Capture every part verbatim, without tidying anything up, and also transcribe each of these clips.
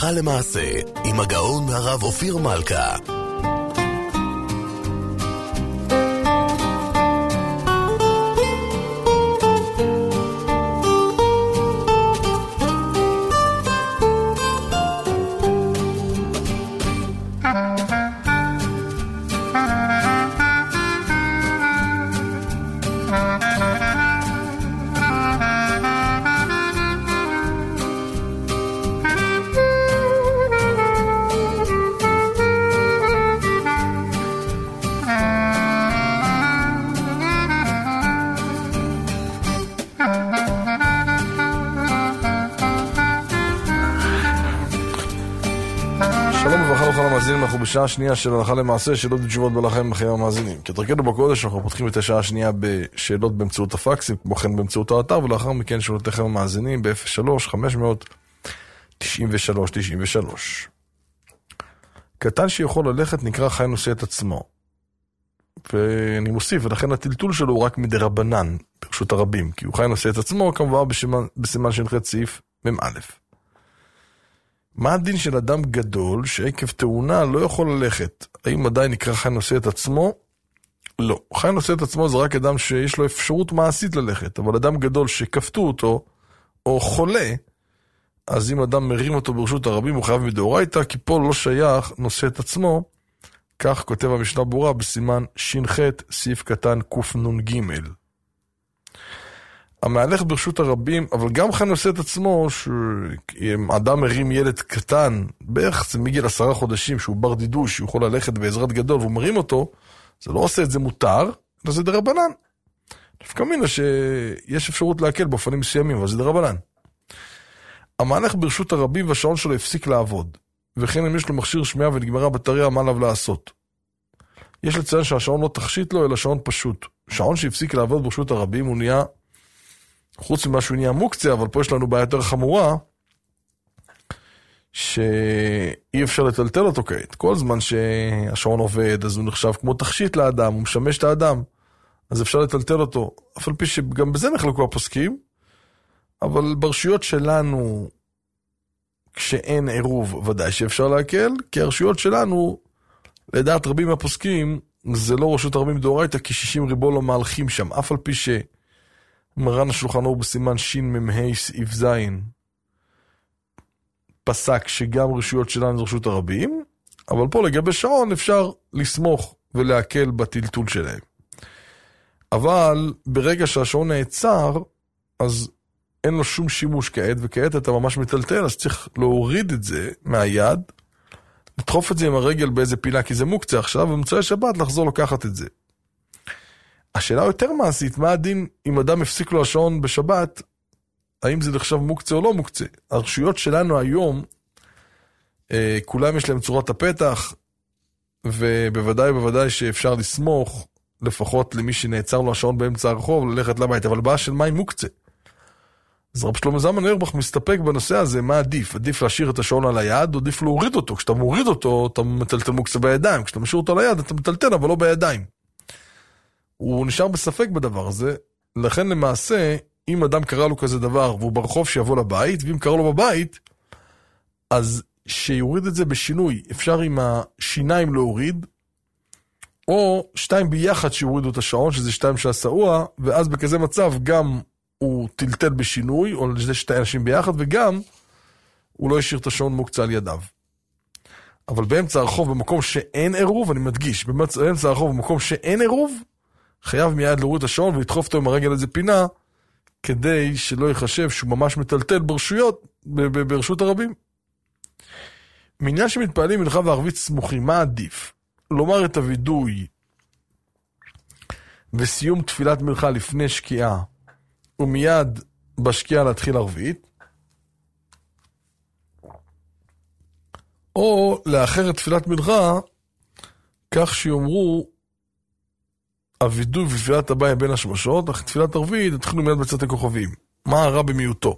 הלכה למעשה, עם הגאון הרב אופיר מלכה. אנחנו בשעה שנייה של הלכה למעשה, שאלות ותשובות בלכם בחיים המאזינים. כתרכנו בקודש, אנחנו פותחים את השעה השנייה בשאלות באמצעות הפקסים, כמו כן באמצעות האתר, ולאחר מכן שאלותיכם המאזינים ב-אפס שלוש חמש תשע שלוש תשע שלוש. קטן שיכול ללכת נקרא חי נושא את עצמו. ואני מוסיף, ולכן הטלטול שלו הוא רק מדי רבנן, ברשות הרבים, כי הוא חי נושא את עצמו, כמובן בסימן, בסימן שנחת סעיף ממ א'. מה הדין של אדם גדול שעקב תאונה לא יכול ללכת? האם עדיין נקרא חי נושא את עצמו? לא. חי נושא את עצמו זה רק אדם שיש לו אפשרות מעשית ללכת, אבל אדם גדול שכפתו אותו, או חולה, אז אם אדם מרים אותו ברשות הרבים הוא חייב מדאורייתא, כי פה לא שייך נושא את עצמו, כך כותב המשנה ברורה בסימן ש"ח סעיף קטן קנ"ג. המהלך ברשות הרבים, אבל גם חי נושא את עצמו, שאדם מרים ילד קטן, בערך זה מגיל עשרה חודשים, שהוא בר דידוש, שהוא יכול ללכת בעזרת גדול, והוא מרים אותו, זה לא עושה את זה מותר, אלא זה דרבנן. דווקא מינה שיש אפשרות להקל באופנים מסוימים, אבל זה דרבנן. המהלך ברשות הרבים והשעון שלו הפסיק לעבוד, וכן אם יש לו מכשיר שמיעה ונגמרה בטריה, מה עליו לעשות? יש לציין שהשעון לא תכשיט לו, אלא שעון פשוט. שעון שהפסיק לעבוד ברשות הרבים, הוא נהיה חוץ ממה שהוא נהיה מוקצה, אבל פה יש לנו בעיה יותר חמורה, שאי אפשר לטלטל אותו כעת. כל זמן שהשעון עובד, אז הוא נחשב כמו תכשיט לאדם, הוא משמש את האדם, אז אפשר לטלטל אותו. אף על פי שגם בזה נחלקו הפוסקים, אבל ברשויות שלנו, כשאין עירוב, ודאי שאפשר להקל, כי הרשויות שלנו, לדעת רבים מהפוסקים, זה לא רשות הרבים דאורייתא, כי שישים ריבו לא מהלכים שם, אף על פי ש... מרן השולחן אור בסימן ש"מ סעיף ז' פסק שגם רשויות שלנו זה רשות הרבים, אבל פה לגבי שעון אפשר לסמוך ולהקל בטלטול שלהם. אבל ברגע שהשעון נעצר, אז אין לו שום שימוש כעת, וכעת אתה ממש מטלטל, אז צריך להוריד את זה מהיד, לדחוף את זה עם הרגל באיזה פינה, כי זה מוקצה עכשיו, ובמצאי שבת לחזור לקחת את זה. השאלה יותר מעשית, מה הדין אם אדם הפסיק לו השעון בשבת, האם זה נחשב מוקצה או לא מוקצה? הרשויות שלנו היום, אה, כולם יש להם צורת הפתח, ובוודאי ובוודאי שאפשר לסמוך, לפחות למי שנעצר לו השעון באמצע הרחוב, ללכת לבית, אבל בעיה של מים מוקצה. אז רב שלמה זלמן אוירבך מסתפק בנושא הזה, מה עדיף? עדיף להשאיר את השעון על היד, או עדיף להוריד אותו? כשאתה מוריד אותו, אתה מטלטל מוקצה בידיים, כשאתה משאיר אותו על היד, אתה מטלטל, אבל לא בידיים. הוא נשאר בספק בדבר הזה, לכן למעשה, אם אדם קרא לו כזה דבר, והוא ברחוב שיבוא לבית, ואם קרא לו בבית, אז שיוריד את זה בשינוי, אפשר עם השיניים להוריד, או שתיים ביחד שיורידו את השעון, שזה שתיים שעשאוה, ואז בכזה מצב גם הוא טלטל בשינוי, או זה שתי אנשים ביחד, וגם הוא לא ישאיר את השעון מוקצה על ידיו. אבל באמצע הרחוב, במקום שאין עירוב, אני מדגיש, באמצע הרחוב, במקום שאין עירוב, חייב מיד להוריד את השעון ולדחוף אותו עם הרגל איזה פינה, כדי שלא יחשב שהוא ממש מטלטל ברשויות, ברשות הרבים. מעניין שמתפעלים מנחה וערבית סמוכים, מה עדיף? לומר את הוידוי וסיום תפילת מנחה לפני שקיעה, ומיד בשקיעה להתחיל ערבית, או לאחר את תפילת מנחה, כך שיאמרו, הוידוי ותפילת הבית בין השמשות, אך תפילת ערבית, התחילו מיד בצאת הכוכבים. מה הרע במיעוטו?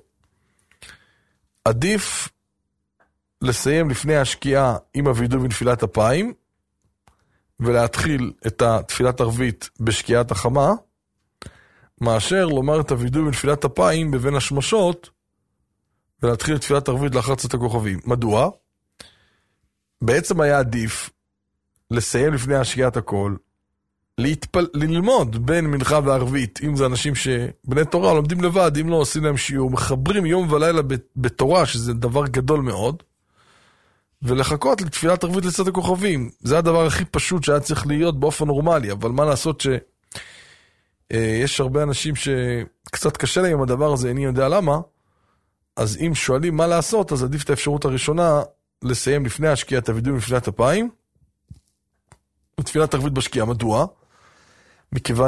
עדיף לסיים לפני השקיעה עם הוידוי ונפילת אפיים, ולהתחיל את התפילת ערבית בשקיעת החמה, מאשר לומר את הוידוי ונפילת אפיים בבין השמשות, ולהתחיל תפילת ערבית לאחר צאת הכוכבים. מדוע? בעצם היה עדיף לסיים לפני השקיעת הכל, להתפל... ללמוד בין מנחה וערבית, אם זה אנשים שבני תורה לומדים לבד, אם לא עושים להם שיעור, מחברים יום ולילה בתורה, שזה דבר גדול מאוד, ולחכות לתפילת ערבית לצאת הכוכבים. זה הדבר הכי פשוט שהיה צריך להיות באופן נורמלי, אבל מה לעשות שיש הרבה אנשים שקצת קשה להם עם הדבר הזה, אני יודע למה, אז אם שואלים מה לעשות, אז עדיף את האפשרות הראשונה לסיים לפני השקיעה את הוידוי לפני הפיים, ותפילת ערבית בשקיעה. מדוע? מכיוון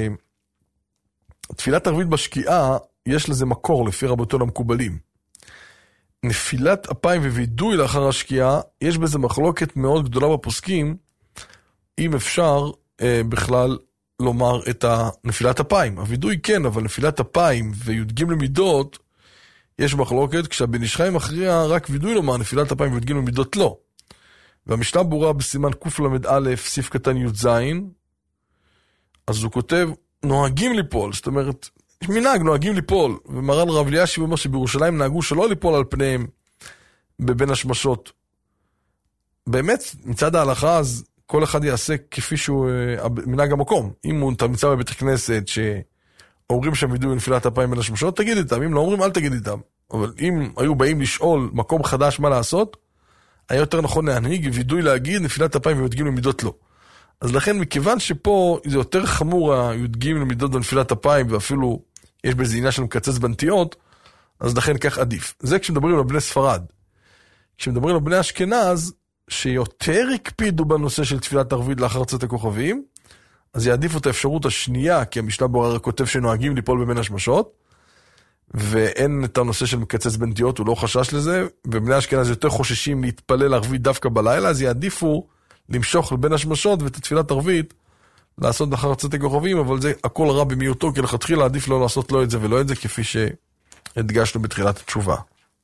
שתפילת ערבית בשקיעה יש לזה מקור לפי רבותינו המקובלים. נפילת אפיים ווידוי לאחר השקיעה, יש בזה מחלוקת מאוד גדולה בפוסקים, אם אפשר אה, בכלל לומר את נפילת אפיים. הוידוי כן, אבל נפילת אפיים וי"ג למידות, יש מחלוקת, כשהבן איש חי מכריע רק וידוי לומר, נפילת אפיים וי"ג למידות לא. והמשנה ברורה בסימן קל"א, סעיף קטן י"ז, אז הוא כותב, נוהגים ליפול, זאת אומרת, יש מנהג, נוהגים ליפול, ומרן רב אלישיב אומר שבירושלים נהגו שלא ליפול על פניהם בבין השמשות. באמת, מצד ההלכה, אז כל אחד יעשה כפי שהוא מנהג המקום. אם הוא נמצא בבית הכנסת, שאומרים שם וידוי נפילת אפיים בין השמשות, תגיד איתם, אם לא אומרים, אל תגיד איתם. אבל אם היו באים לשאול מקום חדש מה לעשות, היה יותר נכון להנהיג וידוי להגיד נפילת אפיים וי"ג למידות לא. אז לכן מכיוון שפה זה יותר חמור הי"ג למידות ונפילת אפיים, ואפילו יש בזה עניין של מקצץ בנטיות, אז לכן כך עדיף. זה כשמדברים על בני ספרד. כשמדברים על בני אשכנז, שיותר הקפידו בנושא של תפילת ערבית לאחר צאת הכוכבים, אז יעדיפו את האפשרות השנייה, כי המשנה ברורה כותב שנוהגים ליפול בבין השמשות, ואין את הנושא של מקצץ בנטיות, הוא לא חשש לזה, ובני אשכנז יותר חוששים להתפלל ערבית דווקא בלילה, אז יעדיפו למשוך לבין השמשות ואת התפילת ערבית, לעשות לאחר צאת הכוכבים, אבל זה הכל רע במיעוטו, כי לכתחילה עדיף לא לעשות לא את זה ולא את זה, כפי שהדגשנו בתחילת התשובה.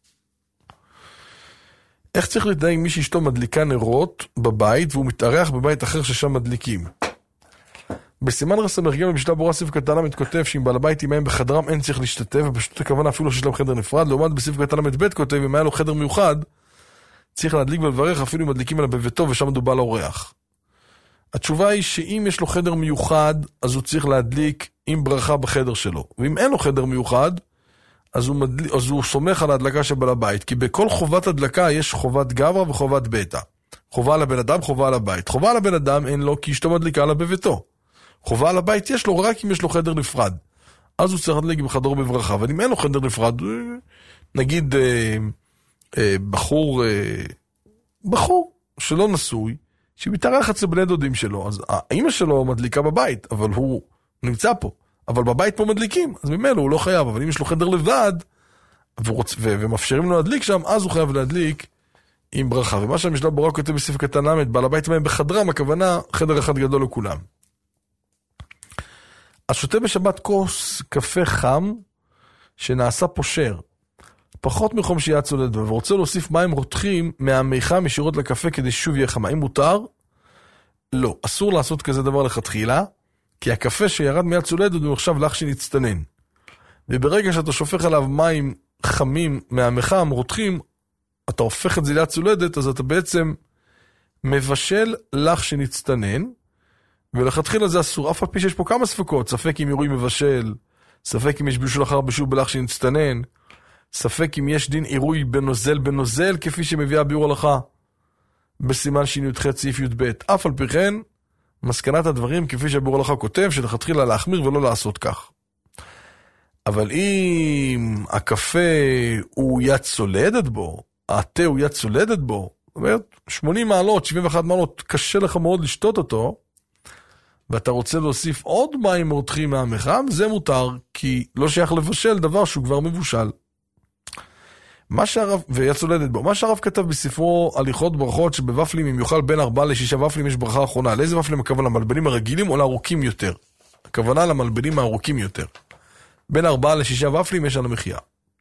איך צריך להתנהג מי שאשתו מדליקה נרות בבית, והוא מתארח בבית אחר ששם מדליקים? בסימן רס"ג במשנה ברורה סעיף קטן ל' כותב שאם בעל הבית עמהם בחדרם אין צריך להשתתף, ופשוט הכוונה אפילו שיש להם חדר נפרד. לעומת בסעיף קטן ל' כותב, אם היה לו חדר מיוחד, צריך להדליק ולברך אפילו אם מדליקים עליו בביתו ושם מדובר לאורח. התשובה היא שאם יש לו חדר מיוחד, אז הוא צריך להדליק עם ברכה בחדר שלו. ואם אין לו חדר מיוחד, אז הוא, מדל... אז הוא סומך על ההדלקה של בעל הבית. כי בכל חובת הדלקה יש חובת גברא וחובת ביתא. חובה על הבן אדם, חובה על הבית. חובה על הבן אדם אין לו כי אשתו מדליקה עליו בביתו. חובה על הבית יש לו רק אם יש לו חדר נפרד. אז הוא צריך להדליק בחדרו בברכה. אבל אם אין לו חדר נפרד, נגיד אה, אה, בחור, אה, בחור שלא נשוי, שמתארח אצל בני דודים שלו, אז האמא שלו מדליקה בבית, אבל הוא נמצא פה. אבל בבית פה מדליקים, אז ממנו הוא לא חייב. אבל אם יש לו חדר לבד, ורוצ... ו... ומאפשרים לו להדליק שם, אז הוא חייב להדליק עם ברכה. ומה שהמשנה ברורה כותב בסעיף קטן ל', בעל הבית מהם בחדרם, הכוונה חדר אחד גדול לכולם. אז שותה בשבת כוס קפה חם, שנעשה פושר, פחות מחום שיהיה צולד, ורוצה להוסיף מים רותחים מהמיכה משירות לקפה כדי שוב יהיה חם. האם מותר? לא, אסור לעשות כזה דבר לכתחילה, כי הקפה שירד מיד צולדת הוא עכשיו לך שנצטנן. וברגע שאתה שופך עליו מים חמים מהמיכה רותחים, אתה הופך את זה ליד צולדת, אז אתה בעצם מבשל לך שנצטנן, ולכתחילה זה אסור. אף על פי שיש פה כמה ספקות, ספק אם עירוי מבשל, ספק אם יש בישול אחר בישול בלך שנצטנן, ספק אם יש דין עירוי בנוזל בנוזל, כפי שמביאה ביאור הלכה בסימן שי"ח סעיף י"ב. אף על פי כן, מסקנת הדברים כפי שביאור הלכה כותב, שלכתחילה להחמיר ולא לעשות כך. אבל אם הקפה הוא יד צולדת בו, התה הוא יד צולדת בו, זאת אומרת, שמונים מעלות, שבעים ואחת מעלות, קשה לך מאוד לשתות אותו, ואתה רוצה להוסיף עוד מים רותחים מהמחם, זה מותר, כי לא שייך לבשל דבר שהוא כבר מבושל. מה שהרב, ויד צולדת בו, מה שהרב כתב בספרו הליכות ברכות, שבוופלים אם יאכל בין ארבעה לשישה ופלים יש ברכה האחרונה. לאיזה ופלים הכוונה? למלבנים הרגילים או לארוכים יותר? הכוונה למלבנים הארוכים יותר. בין ארבעה לשישה ופלים יש על המחיה.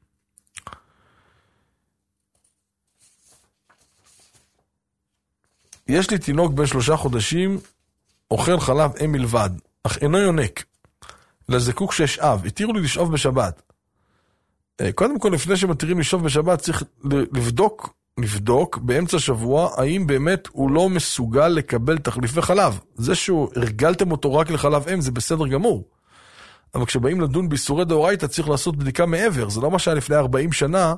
יש לי תינוק בן שלושה חודשים, אוכל חלב אם מלבד, אך אינו יונק, לזקוק שיש אב, התירו לי לשאוב בשבת. קודם כל, לפני שמתירים לשאוב בשבת, צריך לבדוק, לבדוק באמצע השבוע, האם באמת הוא לא מסוגל לקבל תחליפי חלב. זה שהוא הרגלתם אותו רק לחלב אם, זה בסדר גמור. אבל כשבאים לדון באיסורי דאורייתא, צריך לעשות בדיקה מעבר. זה לא מה שהיה לפני ארבעים שנה,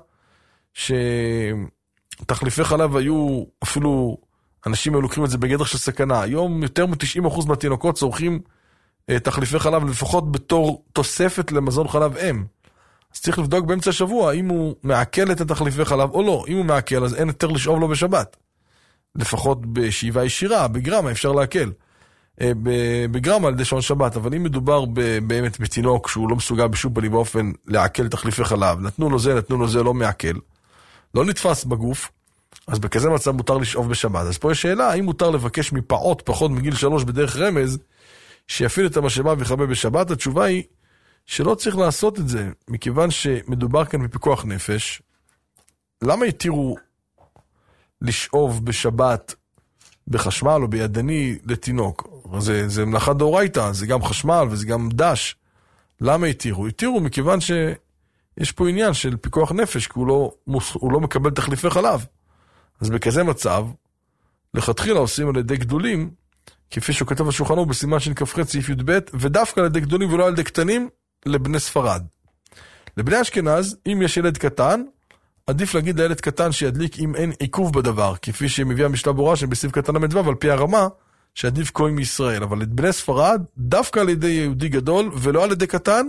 שתחליפי חלב היו, אפילו אנשים היו לוקחים את זה בגדר של סכנה. היום יותר מ-תשעים אחוז מהתינוקות צורכים תחליפי חלב, לפחות בתור תוספת למזון חלב אם. אז צריך לבדוק באמצע השבוע, אם הוא מעכל את התחליפי חלב או לא. אם הוא מעכל, אז אין יותר לשאוב לו בשבת. לפחות בשאיבה ישירה, בגרמה אפשר להקל. בגרמה על ידי שעון שבת, אבל אם מדובר באמת בתינוק שהוא לא מסוגל בשום פנים באופן לעכל תחליפי חלב, נתנו לו זה, נתנו לו זה, לא מעכל, לא נתפס בגוף, אז בכזה מצב מותר לשאוב בשבת. אז פה יש שאלה, האם מותר לבקש מפעוט פחות מגיל שלוש בדרך רמז, שיפעיל את המשאבה ויחבא בשבת? התשובה היא שלא צריך לעשות את זה, מכיוון שמדובר כאן בפיקוח נפש. למה יתירו לשאוב בשבת בחשמל או בידני לתינוק? זה, זה מלאכה דאורייתא, זה גם חשמל וזה גם דש. למה יתירו? יתירו מכיוון שיש פה עניין של פיקוח נפש, כי הוא לא, הוא לא מקבל תחליפי חלב. אז בכזה מצב, לכתחילה עושים על ידי גדולים, כפי שהוא כתב השולחן ערוך בסימן של כ"ח סעיף י"ב, ודווקא על ידי גדולים ולא על ידי קטנים, לבני ספרד. לבני אשכנז, אם יש ילד קטן, עדיף להגיד לילד קטן שידליק אם אין עיכוב בדבר, כפי שמביאה משנה ברורה שבסעיף קטן המדווה, ועל פי הרמה שעדיף כהן מישראל. אבל את בני ספרד, דווקא על ידי יהודי גדול, ולא על ידי קטן,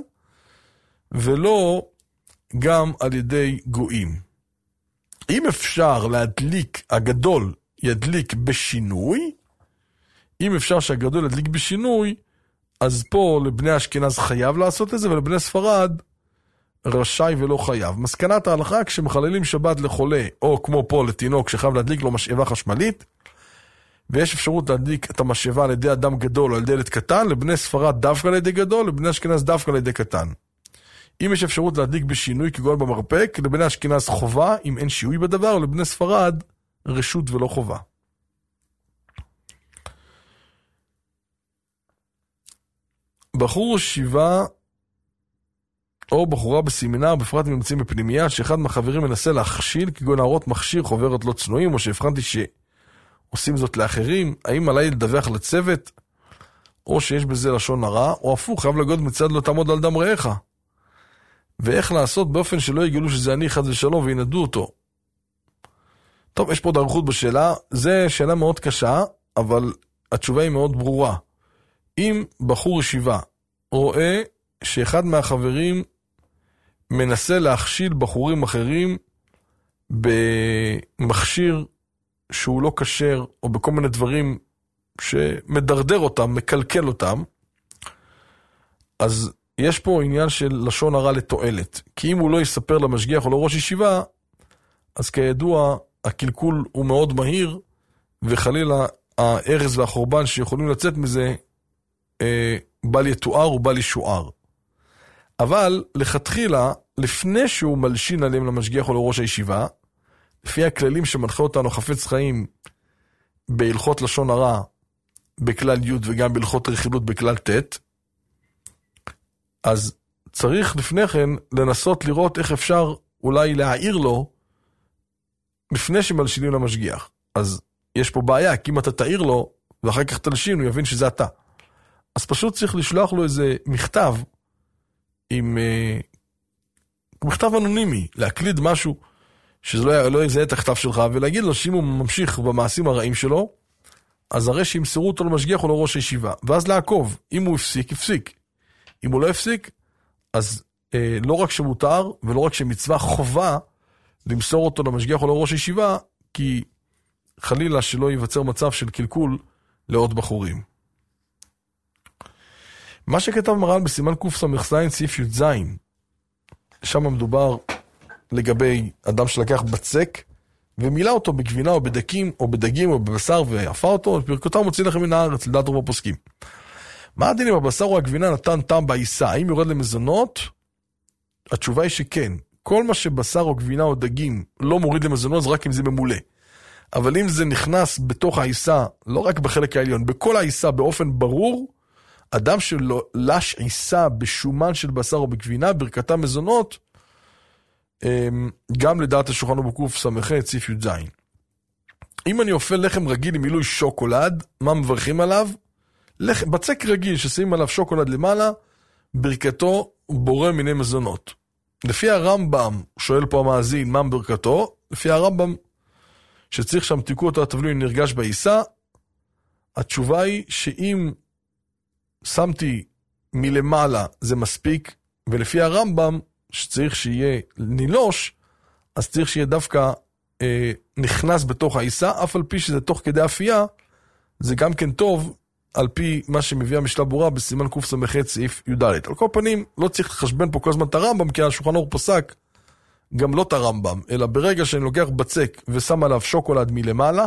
ולא גם על ידי גויים. אם אפשר להדליק, הגדול ידליק בשינוי, אם אפשר שהגדול ידליק בשינוי, אז פה לבני אשכנז חייב לעשות את זה, ולבני ספרד רשאי ולא חייב. מסקנת ההלכה, כשמחללים שבת לחולה, או כמו פה לתינוק שחייב להדליק לו משאבה חשמלית, ויש אפשרות להדליק את המשאבה על ידי אדם גדול או על ידי ילד קטן, לבני ספרד דווקא על ידי גדול, לבני אשכנז דווקא על ידי קטן. אם יש אפשרות להדליק בשינוי כגון במרפק, לבני אשכנז חובה, אם אין שיעוי בדבר, ולבני ספרד רשות ולא חובה. בחור ישיבה או בחורה בסמינר, בפרט אם נמצאים בפנימייה, שאחד מהחברים מנסה להכשיל, כגון להראות מכשיר חוברת לא צנועים, או שהבחנתי שעושים זאת לאחרים, האם עליי לדווח לצוות, או שיש בזה לשון הרע, או הפוך, חייב לגוד מצד לא תעמוד על דם רעך. ואיך לעשות באופן שלא יגלו שזה אני חד ושלום וינדו אותו. טוב, יש פה עוד אריכות בשאלה, זה שאלה מאוד קשה, אבל התשובה היא מאוד ברורה. אם בחור ישיבה רואה שאחד מהחברים מנסה להכשיל בחורים אחרים במכשיר שהוא לא כשר, או בכל מיני דברים שמדרדר אותם, מקלקל אותם, אז יש פה עניין של לשון הרע לתועלת. כי אם הוא לא יספר למשגיח או לראש ישיבה, אז כידוע הקלקול הוא מאוד מהיר, וחלילה הארז והחורבן שיכולים לצאת מזה אה, בל יתואר ובל ישוער. אבל לכתחילה, לפני שהוא מלשין עליהם למשגיח או לראש הישיבה, לפי הכללים שמנחה אותנו חפץ חיים בהלכות לשון הרע בכלל י' וגם בהלכות רכילות בכלל ט', אז צריך לפני כן לנסות לראות איך אפשר אולי להעיר לו לפני שמלשינים למשגיח. אז יש פה בעיה, כי אם אתה תעיר לו ואחר כך תלשין, הוא יבין שזה אתה. אז פשוט צריך לשלוח לו איזה מכתב עם uh, מכתב אנונימי, להקליד משהו שזה לא, לא יזהה את הכתב שלך, ולהגיד לו שאם הוא ממשיך במעשים הרעים שלו, אז הרי שימסרו אותו למשגיח או לראש הישיבה, ואז לעקוב, אם הוא הפסיק, הפסיק. אם הוא לא הפסיק, אז אה, לא רק שמותר, ולא רק שמצווה חובה, למסור אותו למשגיח או לראש הישיבה, כי חלילה שלא ייווצר מצב של קלקול לעוד בחורים. מה שכתב מרן בסימן קס"ז סעיף י"ז, שם מדובר לגבי אדם שלקח בצק, ומילא אותו בגבינה או בדקים, או בדגים או בבשר, ואפה אותו, פרקותיו מוציא לכם מן הארץ, לדעת רוב הפוסקים. מה הדין אם הבשר או הגבינה נתן טעם בעיסה? האם יורד למזונות? התשובה היא שכן. כל מה שבשר או גבינה או דגים לא מוריד למזונות, זה רק אם זה ממולא. אבל אם זה נכנס בתוך העיסה, לא רק בחלק העליון, בכל העיסה באופן ברור, אדם שלא לש עיסה בשומן של בשר או בגבינה, ברכתה מזונות, גם לדעת השולחן ערוך בקוף סמ"ח סעיף י"ז. אם אני אופה לחם רגיל עם מילוי שוקולד, מה מברכים עליו? לחם, בצק רגיל ששים עליו שוקולד למעלה, ברכתו בורא מיני מזונות. לפי הרמב"ם, שואל פה המאזין, מה ברכתו? לפי הרמב"ם, שצריך שם תיקו אותו התבלין נרגש בעיסה, התשובה היא שאם שמתי מלמעלה זה מספיק, ולפי הרמב"ם, שצריך שיהיה נילוש, אז צריך שיהיה דווקא אה, נכנס בתוך העיסה, אף על פי שזה תוך כדי אפייה, זה גם כן טוב, על פי מה שמביא המשנה ברורה בסימן קוף סמ"ח סעיף י"ד. על כל פנים, לא צריך לחשבן פה כל הזמן את הרמב"ם, כי השולחן ערוך פסק גם לא את הרמב"ם, אלא ברגע שאני לוקח בצק ושם עליו שוקולד מלמעלה,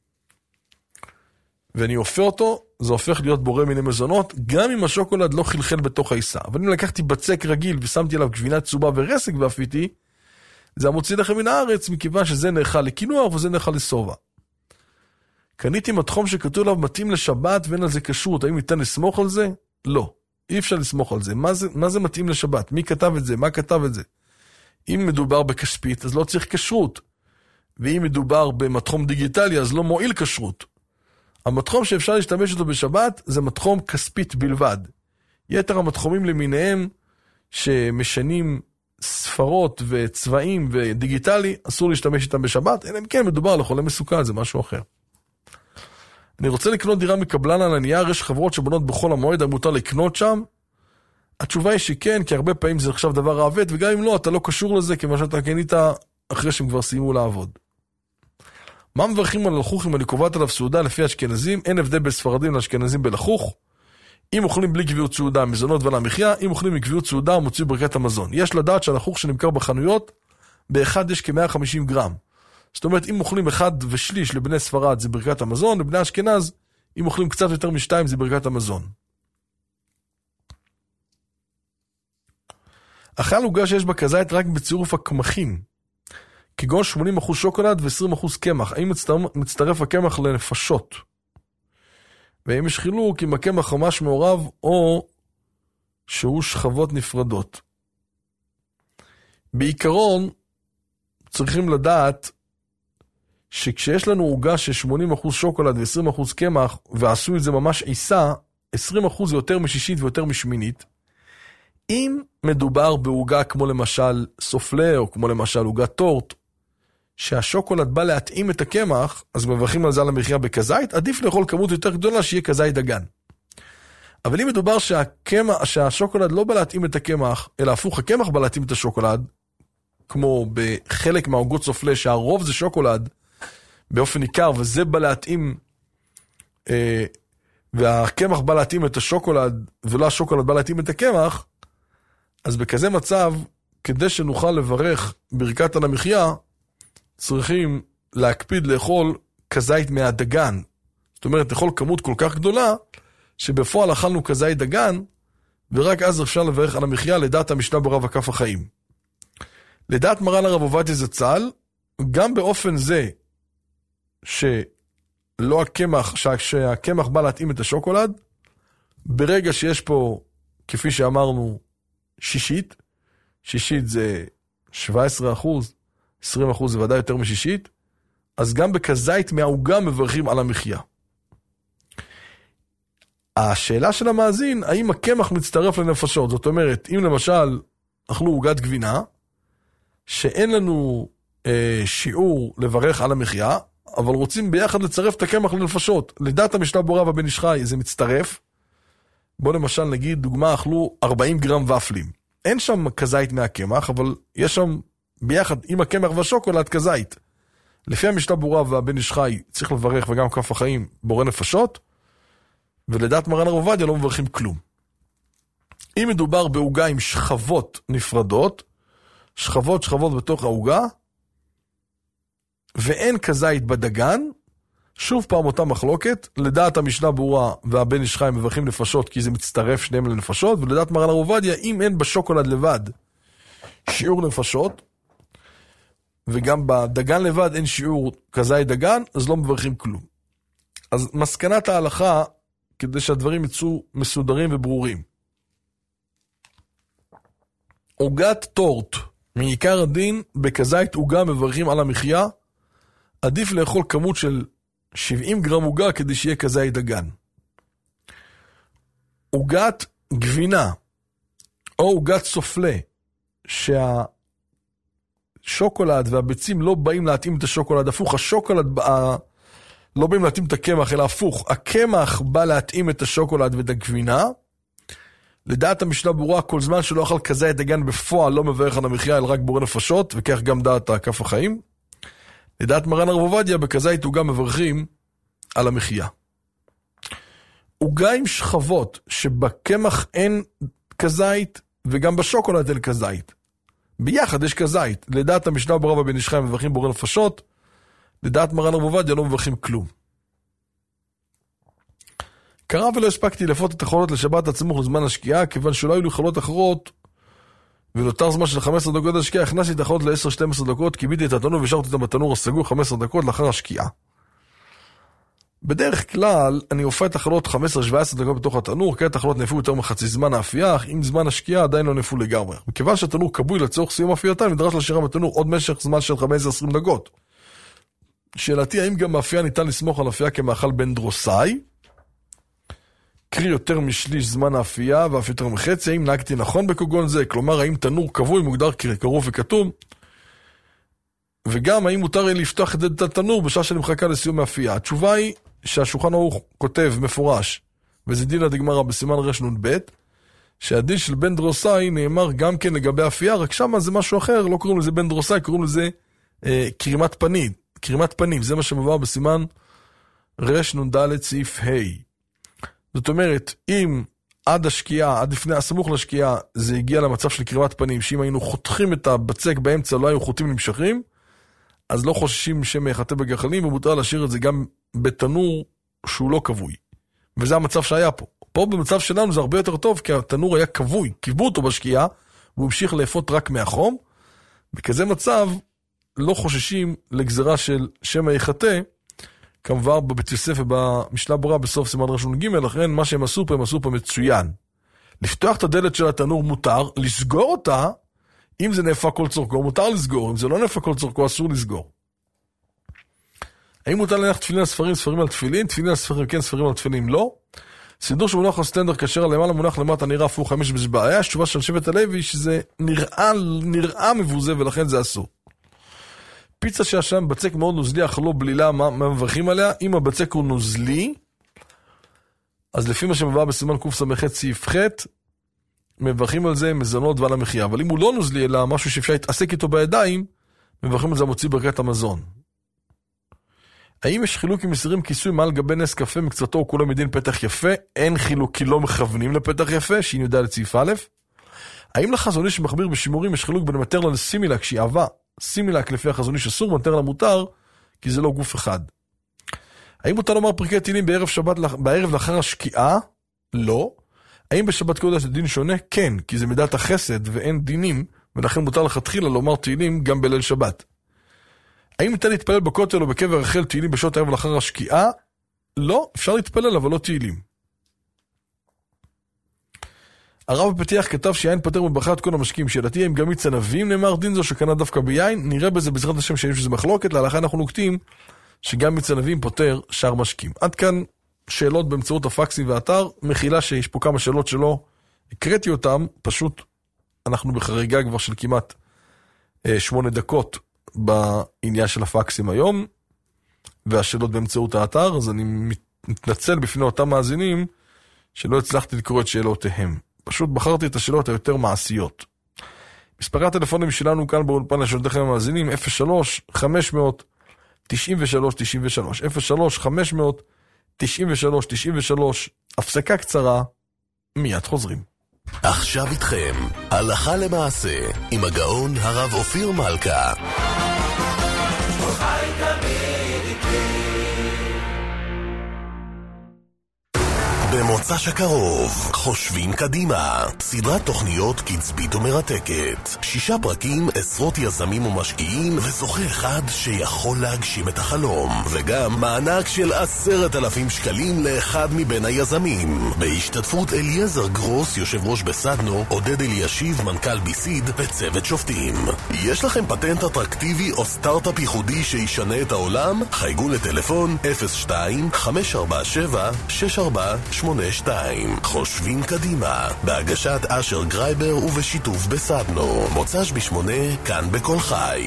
ואני אופה אותו, זה הופך להיות בורא מיני מזונות, גם אם השוקולד לא חלחל בתוך העיסה. אבל אם לקחתי בצק רגיל ושמתי עליו גבינה צהובה ורסק ואפיתי, זה המוציא לכם מן הארץ, מכיוון שזה נאכל לקינוח וזה נאכל לסובה. קניתי מתחום שכתוב עליו מתאים לשבת ואין על זה כשרות, האם ניתן לסמוך על זה? לא, אי אפשר לסמוך על זה. מה זה, מה זה מתאים לשבת? מי כתב את זה? מה כתב את זה? אם מדובר בכספית, אז לא צריך כשרות. ואם מדובר במתחום דיגיטלי, אז לא מועיל כשרות. המתחום שאפשר להשתמש אותו בשבת, זה מתחום כספית בלבד. יתר המתחומים למיניהם, שמשנים ספרות וצבעים ודיגיטלי, אסור להשתמש איתם בשבת, אלא אם כן מדובר לחולה מסוכן, זה משהו אחר. אני רוצה לקנות דירה מקבלן על הנייר, יש חברות שבונות בכל המועד, המותר לקנות שם. התשובה היא שכן, כי הרבה פעמים זה עכשיו דבר רעבד, וגם אם לא, אתה לא קשור לזה, כמה שאתה קנית אחרי שהם כבר סיימו לעבוד. מה מברכים על לחוך אם אני קובעת עליו סעודה לפי אשכנזים? אין הבדל בספרדים לאשכנזים בלחוך. אם אוכלים בלי קביעות סעודה, מזונות ועל המחיה, אם אוכלים מקביעות סעודה, מוציא ברכת המזון. יש לדעת שהלחוך שנמכר בחנויות, באחד יש כ-מאה וחמישים גרם. זאת אומרת, אם אוכלים אחד ושליש לבני ספרד זה ברכת המזון, לבני אשכנז, אם אוכלים קצת יותר משתיים זה ברכת המזון. אכל עוגה שיש בה כזית רק בצירוף הקמחים, כגון שמונים אחוז שוקולד ו-עשרים אחוז קמח. האם מצטרף הקמח לנפשות? והאם יש חילוק אם הקמח ממש מעורב או שהוא שכבות נפרדות? בעיקרון, צריכים לדעת שכשיש לנו עוגה של שמונים אחוז שוקולד ו-עשרים אחוז קמח, ועשו את זה ממש עיסה, עשרים אחוז יותר משישית ויותר משמינית, אם מדובר בעוגה כמו למשל סופלה, או כמו למשל עוגת טורט, שהשוקולד בא להתאים את הקמח, אז מברכים על זה על המחיה בכזית, עדיף לאכול כמות יותר גדולה שיהיה כזית דגן. אבל אם מדובר שהקמח, שהשוקולד לא בא להתאים את הקמח, אלא הפוך, הקמח בא להתאים את השוקולד, כמו בחלק מהעוגות סופלה, שהרוב זה שוקולד, באופן ניכר, וזה בא להתאים, אה, והקמח בא להתאים את השוקולד, ולא השוקולד בא להתאים את הקמח, אז בכזה מצב, כדי שנוכל לברך ברכת על המחיה, צריכים להקפיד לאכול כזית מהדגן. זאת אומרת, לאכול כמות כל כך גדולה, שבפועל אכלנו כזית דגן, ורק אז אפשר לברך על המחיה לדעת המשנה ברורה וכף החיים. לדעת מרן הרב עובדיה זצ"ל, גם באופן זה, שלא הקמח, שהקמח בא להתאים את השוקולד, ברגע שיש פה, כפי שאמרנו, שישית, שישית זה שבע עשרה אחוז, עשרים אחוז זה ודאי יותר משישית, אז גם בכזית מהעוגה מברכים על המחיה. השאלה של המאזין, האם הקמח מצטרף לנפשות? זאת אומרת, אם למשל אכלו עוגת גבינה, שאין לנו אה, שיעור לברך על המחיה, אבל רוצים ביחד לצרף את הקמח לנפשות. לדעת המשנה ברורה והבן איש חי, זה מצטרף. בוא למשל נגיד, דוגמה, אכלו ארבעים גרם ופלים. אין שם כזית מהקמח, אבל יש שם ביחד עם הקמח והשוקולד כזית. לפי המשנה ברורה והבן איש חי, צריך לברך וגם כף החיים בורא נפשות, ולדעת מרן הרב עובדיה לא מברכים כלום. אם מדובר בעוגה עם שכבות נפרדות, שכבות שכבות בתוך העוגה, ואין כזית בדגן, שוב פעם אותה מחלוקת, לדעת המשנה ברורה והבן איש חי מברכים נפשות, כי זה מצטרף שניהם לנפשות, ולדעת מרן הרב עובדיה, אם אין בשוקולד לבד שיעור נפשות, וגם בדגן לבד אין שיעור כזית דגן, אז לא מברכים כלום. אז מסקנת ההלכה, כדי שהדברים יצאו מסודרים וברורים. עוגת טורט מעיקר הדין, בכזית עוגה מברכים על המחיה, עדיף לאכול כמות של שבעים גרם עוגה כדי שיהיה כזית דגן. עוגת גבינה, או עוגת סופלה, שהשוקולד והביצים לא באים להתאים את השוקולד, הפוך, השוקולד בא, לא באים להתאים את הקמח, אלא הפוך, הקמח בא להתאים את השוקולד ואת הגבינה, לדעת המשנה ברורה, כל זמן שלא אכל כזית דגן בפועל, לא מברך על המחיה, אלא רק בורא נפשות, וכך גם דעת כף החיים. לדעת מרן הרב עובדיה, בכזית עוגה מברכים על המחיה. עוגה עם שכבות, שבקמח אין כזית, וגם בשוקולד אין כזית. ביחד יש כזית. לדעת המשנה ברורה ובן איש חיים מברכים בורא נפשות, לדעת מרן הרב עובדיה לא מברכים כלום. קרה ולא הספקתי לפות את החולות לשבת הצמוך לזמן השקיעה, כיוון שלא היו לי חולות אחרות, ונותר זמן של חמש עשרה דקות השקיעה, הכנסתי את החולות ל-עשר שתים עשרה דקות, קיביתי את התנור ושרתי אותם בתנור הסגור חמש עשרה דקות לאחר השקיעה. בדרך כלל, אני הופע את החולות חמש עשרה שבע עשרה דקות בתוך התנור, כי את החולות נפו יותר מחצי זמן האפייה, אך אם זמן השקיעה עדיין לא נפו לגמרי. מכיוון שהתנור קבוי לצורך סיום אפייתה, נדרש להשאירה בתנור עוד משך זמן של חמש עשרה עשרים דקות. שאלתי, האם גם האפייה ניתן לסמוך על אפייה כמאכל בן דרוסאי? קרי יותר משליש זמן האפייה ואף יותר מחצי, האם נהגתי נכון בקוגון זה? כלומר, האם תנור קבוי מוגדר כקרוב וכתום? וגם, האם מותר לפתוח את התנור בשעה שאני מחכה לסיום האפייה? התשובה היא שהשולחן ערוך כותב מפורש, וזה דין הדגמרא בסימן רנ"ב, שהדין של בן דרוסאי נאמר גם כן לגבי האפייה, רק שמה זה משהו אחר, לא קוראים לזה בן דרוסאי, קוראים לזה אה, קרימת פנים, קרימת פנים, זה מה שמובא בסימן רנ"ד סעיף ה'. זאת אומרת, אם עד השקיעה, עד לפני הסמוך לשקיעה, זה הגיע למצב של קרימת פנים, שאם היינו חותכים את הבצק באמצע, לא היו חוטים נמשכים, אז לא חוששים שמא יחטא בגחלים, ומותר להשאיר את זה גם בתנור שהוא לא כבוי. וזה המצב שהיה פה. פה במצב שלנו זה הרבה יותר טוב, כי התנור היה כבוי, קיבו אותו בשקיעה, והוא המשיך לאפות רק מהחום, בכזה מצב לא חוששים לגזרה של שמא יחטא, כמובן בבית יוסף ובמשנה ברורה בסוף סימן רשון ג', לכן מה שהם עשו פה, הם עשו פה מצוין. לפתוח את הדלת של התנור מותר, לסגור אותה, אם זה נאפה כל צורכו, מותר לסגור, אם זה לא נאפה כל צורכו, אסור לסגור. האם מותר להניח תפילין על ספרים, ספרים על תפילין, תפילין על ספרים כן, ספרים על תפילין לא? סידור שמונח על סטנדר כאשר למעלה מונח למטה נראה הפוך חמש בעיה, התשובה של שבט הלוי שזה נראה, נראה מבוזה ולכן זה אסור. פיצה שהשם בצק מאוד נוזלי, אך לא בלילה, מה, מה מברכים עליה? אם הבצק הוא נוזלי, אז לפי מה שמבוא בסימן קס"ח סעיף ח', מברכים על זה מזונות ועל המחיה. אבל אם הוא לא נוזלי, אלא משהו שאפשר להתעסק איתו בידיים, מברכים על זה מוציא ברכת המזון. האם יש חילוק אם מסירים כיסוי מעל גבי נס קפה, מקצתו הוא כולו מדין פתח יפה? אין חילוק כי לא מכוונים לפתח יפה, שהיא יודע לצעיף א'. האם לחזוני שמחביר בשימורים יש חילוק בין מטר לה לסימילק, שהיא אהבה? סימילק לפי החזוני שסור, מטר לה מותר, כי זה לא גוף אחד. האם מותר לומר פרקי תהילים בערב שבת, בערב לאחר השקיעה? לא. האם בשבת קודש דין שונה? כן, כי זה מידת החסד ואין דינים, ולכן מותר לכתחילה לומר תהילים גם בליל שבת. האם ניתן להתפלל בכותל או בקבר רחל תהילים בשעות הערב לאחר השקיעה? לא, אפשר להתפלל, אבל לא תהילים. הרב בפתיח כתב שיין פטר מברכת כל המשקים. שאלתי אם גם מיץ ענבים נאמר דין זו שקנה דווקא ביין, נראה בזה בעזרת השם שיש שזה מחלוקת, להלכה אנחנו נוקטים שגם מיץ ענבים פותר שאר משקים. עד כאן שאלות באמצעות הפקסים והאתר, מחילה שיש פה כמה שאלות שלא הקראתי אותם, פשוט אנחנו בחריגה כבר של כמעט אה, שמונה דקות בעניין של הפקסים היום, והשאלות באמצעות האתר, אז אני מתנצל בפני אותם מאזינים שלא הצלחתי לקרוא את שאלותיהם. פשוט בחרתי את השאלות היותר מעשיות. מספרי הטלפונים שלנו כאן באולפן לשאלותיכם המאזינים, אפס שלוש חמש תשעים ושלוש תשעים ושלוש, אפס שלוש חמש תשעים ושלוש תשעים ושלוש, הפסקה קצרה, מיד חוזרים. עכשיו איתכם, הלכה למעשה, עם הגאון הרב אופיר מלכה. במוצ"ש הקרוב, חושבים קדימה, סדרת תוכניות קצבית ומרתקת. שישה פרקים, עשרות יזמים ומשקיעים, וזוכה אחד שיכול להגשים את החלום. וגם מענק של עשרת אלפים שקלים לאחד מבין היזמים. בהשתתפות אליעזר גרוס, יושב ראש בסדנו, עודד אלישיב, מנכ"ל ביסיד, וצוות שופטים. יש לכם פטנט אטרקטיבי או סטארט-אפ ייחודי שישנה את העולם? חייגו לטלפון אפס שתיים חמש ארבע שבע שש ארבע שמונה שתיים. חושבים קדימה, בהגשת אשר גרייבר ובשיתוף בסדנו. מוצ"ש בשמונה, כאן בכל חי.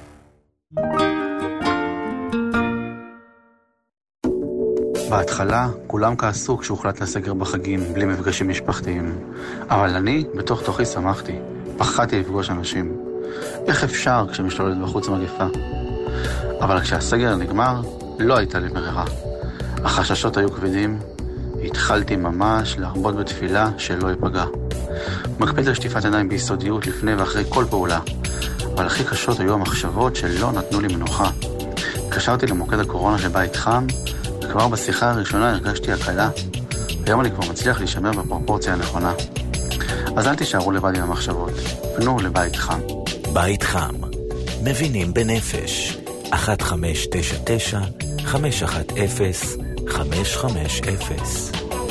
בהתחלה כולם כעסו כשהוחלט לסגר בחגים בלי מפגשים משפחתיים. אבל אני בתוך תוכי שמחתי. פחדתי לפגוש אנשים. איך אפשר כשמשתוללת בחוץ מגפה? אבל כשהסגר נגמר, לא הייתה לי ברירה. החששות היו כבדים. התחלתי ממש להרבות בתפילה שלא ייפגע. מקפיד על שטיפת עיניים ביסודיות לפני ואחרי כל פעולה. אבל הכי קשות היו המחשבות שלא נתנו לי מנוחה. התקשרתי למוקד הקורונה שבית חם, וכבר בשיחה הראשונה הרגשתי הקלה. היום אני כבר מצליח להישמר בפרופורציה הנכונה. אז אל תישארו לבד עם המחשבות. פנו לבית חם. בית חם. מבינים בנפש. אחת חמש תשע תשע חמש אחת אפס חמש חמש אפס.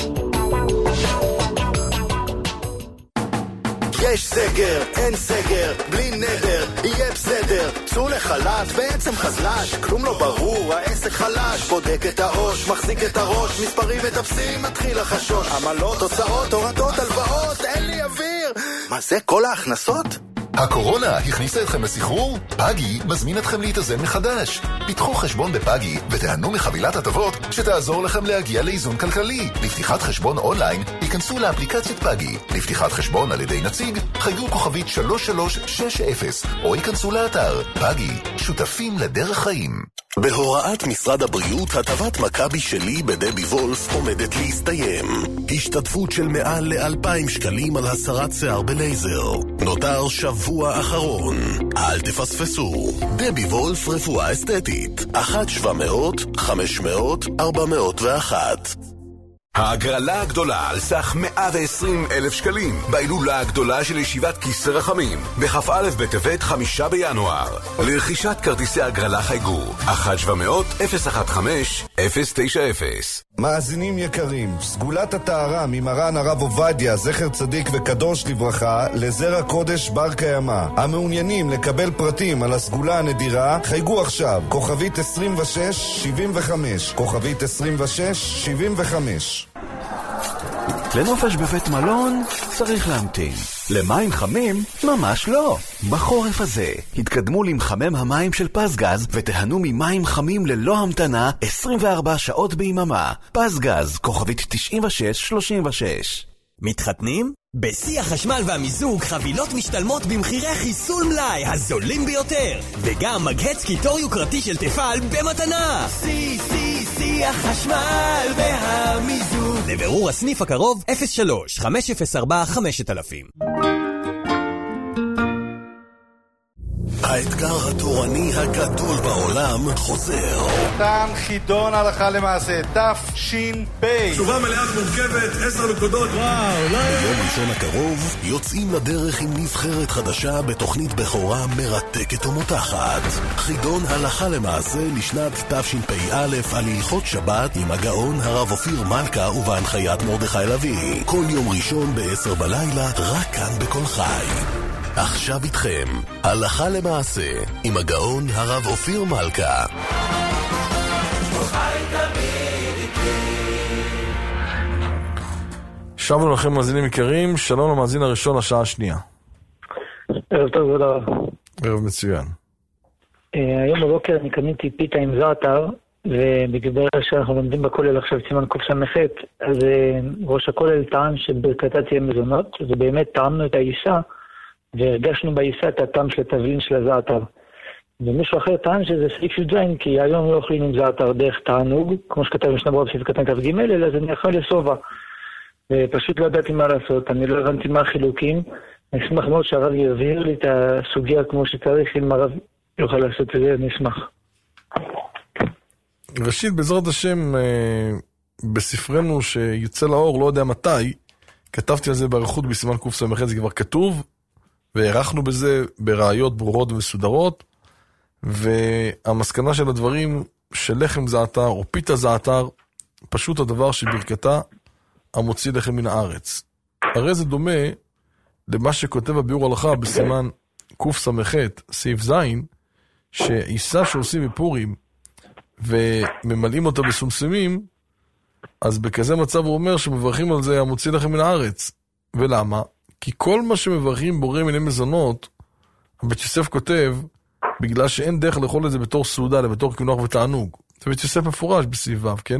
יש סגר, אין סגר, בלי נדר, יהיה בסדר. צאו לחל"ת, בעצם חזל"ש, כלום לא ברור, העסק חלש. בודק את העו"ש, מחזיק את הראש, מספרים מטפסים, מתחיל לחשוש. עמלות, תוצאות, הורדות, הלוואות, אין לי אוויר. מה זה, כל ההכנסות? הקורונה הכניסה אתכם לסחרור? פאגי מזמין אתכם להתאזן מחדש. פיתחו חשבון בפאגי ותיהנו מחבילת הטבות שתעזור לכם להגיע לאיזון כלכלי. לפתיחת חשבון אונליין, היכנסו לאפליקציית פאגי. לפתיחת חשבון על ידי נציג, חייגו כוכבית שלוש שלוש שש אפס או היכנסו לאתר. פאגי, שותפים לדרך חיים. בהוראת משרד הבריאות, הטבת מכבי שלי בדבי וולף עומדת להסתיים. השתתפות של מעל לאלפיים שקלים על הסרת שיער בלייזר. נותר שבוע אחרון. אל תפספסו. דבי וולף רפואה אסתטית. אחת שבע מאות חמש מאות ארבע מאות ואחת. ההגרלה הגדולה על סך מאה ועשרים אלף שקלים בהילולה הגדולה של ישיבת כיסא רחמים בכ"א בטבת חמישה בינואר. לרכישת כרטיסי הגרלה חייגו אחת שבע מאות אפס אחת חמש אפס תשע אפס. מאזינים יקרים, סגולת הטהרה ממרן הרב עובדיה זכר צדיק וקדוש לברכה לזרע קודש בר קיימא. המעוניינים לקבל פרטים על הסגולה הנדירה חייגו עכשיו כוכבית עשרים ושש שבעים וחמש כוכבית עשרים ושש שבעים וחמש. לנופש בבית מלון צריך להמתין. למים חמים? ממש לא. בחורף הזה התקדמו למחמם המים של פסגז ותיהנו ממים חמים ללא המתנה עשרים וארבע שעות ביממה. פסגז, כוכבית תשעים ושש שלושים ושש. מתחתנים? בשיא החשמל והמיזוג חבילות משתלמות במחירי חיסול מלאי הזולים ביותר, וגם מגהץ קיטור יוקרתי של תפעל במתנה. שיא שיא שיא החשמל והמיזוג. לבירור הסניף הקרוב אפס שלוש חמש אפס ארבע חמש אלף. האתגר התורני הגדול בעולם חוזר. תם חידון הלכה למעשה, תש"פ. תשובה מלאה מורכבת, עשר נקודות. וואו, לא... ביום ראשון הקרוב יוצאים לדרך עם נבחרת חדשה בתוכנית בכורה מרתקת ומותחת. חידון הלכה למעשה לשנת תשפ"א על הלכות שבת עם הגאון הרב אופיר מלכה ובהנחיית מרדכי לוי. כל יום ראשון בעשר בלילה, רק כאן בכל חי. עכשיו איתכם, הלכה למעשה, עם הגאון הרב אופיר מלכה. שבנו לכם מאזינים יקרים, שלום למאזין הראשון לשעה השנייה. ערב טוב, תודה. ערב מצוין. היום בבוקר אני קניתי פיתה עם זעתר, ובגלל שאנחנו לומדים בכולל עכשיו סימן קוף סמכת, אז ראש הכולל טען שברכתה תהיה מזונות, ובאמת טעמנו את האישה, והרגשנו בעיסה את הטעם של התבלין של הזעתר. ומישהו אחר טען שזה סעיף י"ז, כי היום לא אוכלים עם זעתר דרך תענוג, כמו שכתב משנה ברורה בסעיף קטן כ"ג, אלא זה נאכל לסובה. ופשוט לא ידעתי מה לעשות, אני לא הבנתי מה החילוקים. אני אשמח מאוד שהרב יבהיר לי את הסוגיה כמו שצריך, אם הרב יוכל לעשות את זה, אני אשמח. ראשית, בעזרת השם, בספרנו שיוצא לאור, לא יודע מתי, כתבתי על זה בערכות בסימן קוף סמך, זה כבר כתוב, והערכנו בזה בראיות ברורות ומסודרות, והמסקנה של הדברים של לחם זעתר או פיתה זעתר, פשוט הדבר שברכתה המוציא לחם מן הארץ. הרי זה דומה למה שכותב הביאור הלכה בסימן קוף סמך, סעיף זין, שעיסה שעושים בפורים וממלאים אותה בסומסמים, אז בכזה מצב הוא אומר שמברכים על זה המוציא לחם מן הארץ. ולמה? כי כל מה שמברכים בורא מיני מזונות, בית יוסף כותב, בגלל שאין דרך לאכול את זה בתור סעודה, אלא בתור קינוח ותענוג. זה בית יוסף מפורש בסעיף ו', כן?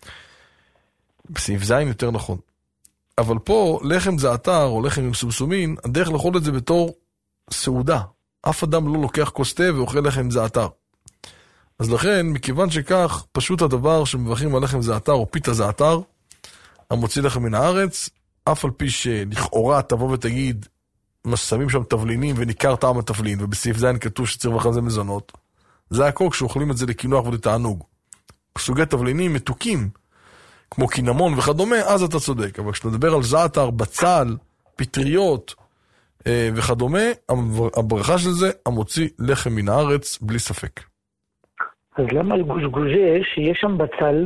בסעיף זין יותר נכון. אבל פה, לחם זעתר או לחם עם סומסומין, הדרך לאכול את זה בתור סעודה. אף אדם לא לוקח כוס תה ואוכל לחם זעתר. אז לכן, מכיוון שכך, פשוט הדבר שמברכים על לחם זעתר או פיתה זעתר, המוציא לחם מן הארץ, אף על פי שלכאורה תבוא ותגיד, שמים שם תבלינים וניכר טעם התבלין, ובסעיף זין כתוב שצריך לברך על זה מזונות, זה הכל כשאוכלים את זה לקינוח ולתענוג. סוגי תבלינים מתוקים, כמו קינמון וכדומה, אז אתה צודק. אבל כשאתה מדבר על זעתר, בצל, פטריות אה, וכדומה, הברכה של זה, המוציא לחם מן הארץ, בלי ספק. אז למה על גושגושה שיש שם בצל,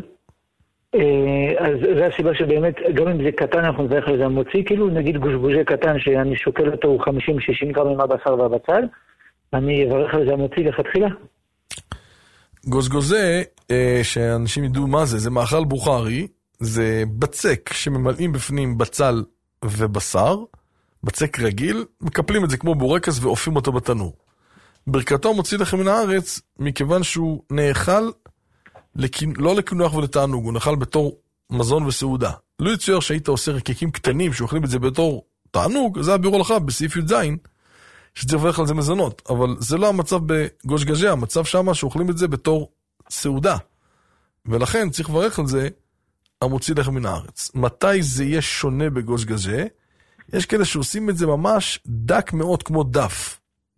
אה, אז זה הסיבה שבאמת, גם אם זה קטן, אנחנו נברך על זה המוציא, כאילו נגיד גושגושה קטן, שאני שוקל אותו חמישים שישים גרם עם הבשר והבצל, אני אברך על זה המוציא לכתחילה? גוזגוזה, אה, שאנשים ידעו מה זה, זה מאכל בוכרי, זה בצק שממלאים בפנים בצל ובשר, בצק רגיל, מקפלים את זה כמו בורקס ואופים אותו בתנור. ברכתו מוציא לחם מן הארץ, מכיוון שהוא נאכל לכ... לא לקינוח ולתענוג, הוא נאכל בתור מזון וסעודה. לא יצויר שהיית עושה רקיקים קטנים שאוכלים את זה בתור תענוג, זה הביאור הלכה בסעיף י' זין, שצריך לברך על זה מזונות, אבל זה לא המצב בגושגז'ה, המצב שמה שאוכלים את זה בתור סעודה, ולכן צריך לברך על זה המוציא לחם מן הארץ. מתי זה יהיה שונה בגושגז'ה? יש כאלה שעושים את זה ממש דק מאוד כמו דף.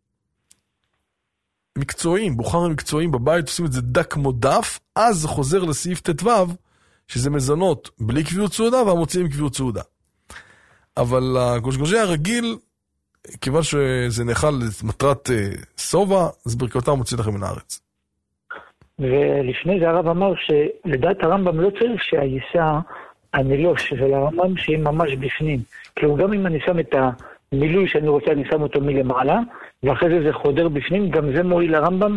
מקצועיים, בוחרים מקצועיים בבית עושים את זה דק כמו דף, אז זה חוזר לסעיף ת' ו', שזה מזונות בלי קביעות סעודה והמוציאים קביעות סעודה. אבל הגושגז'ה הרגיל, כיוון שזה נאכל למטרת סובה, אז ברכתה מוציא לכם מן הארץ. ולפני זה הרב אמר שלדעת הרמב"ם לא צריך שהעיסה הנילוש של הרמב"ם שיהיה ממש בפנים. כאילו גם אם אני שם את המילוי שאני רוצה, אני שם אותו מלמעלה, ואחרי זה זה חודר בפנים, גם זה מועיל לרמב"ם?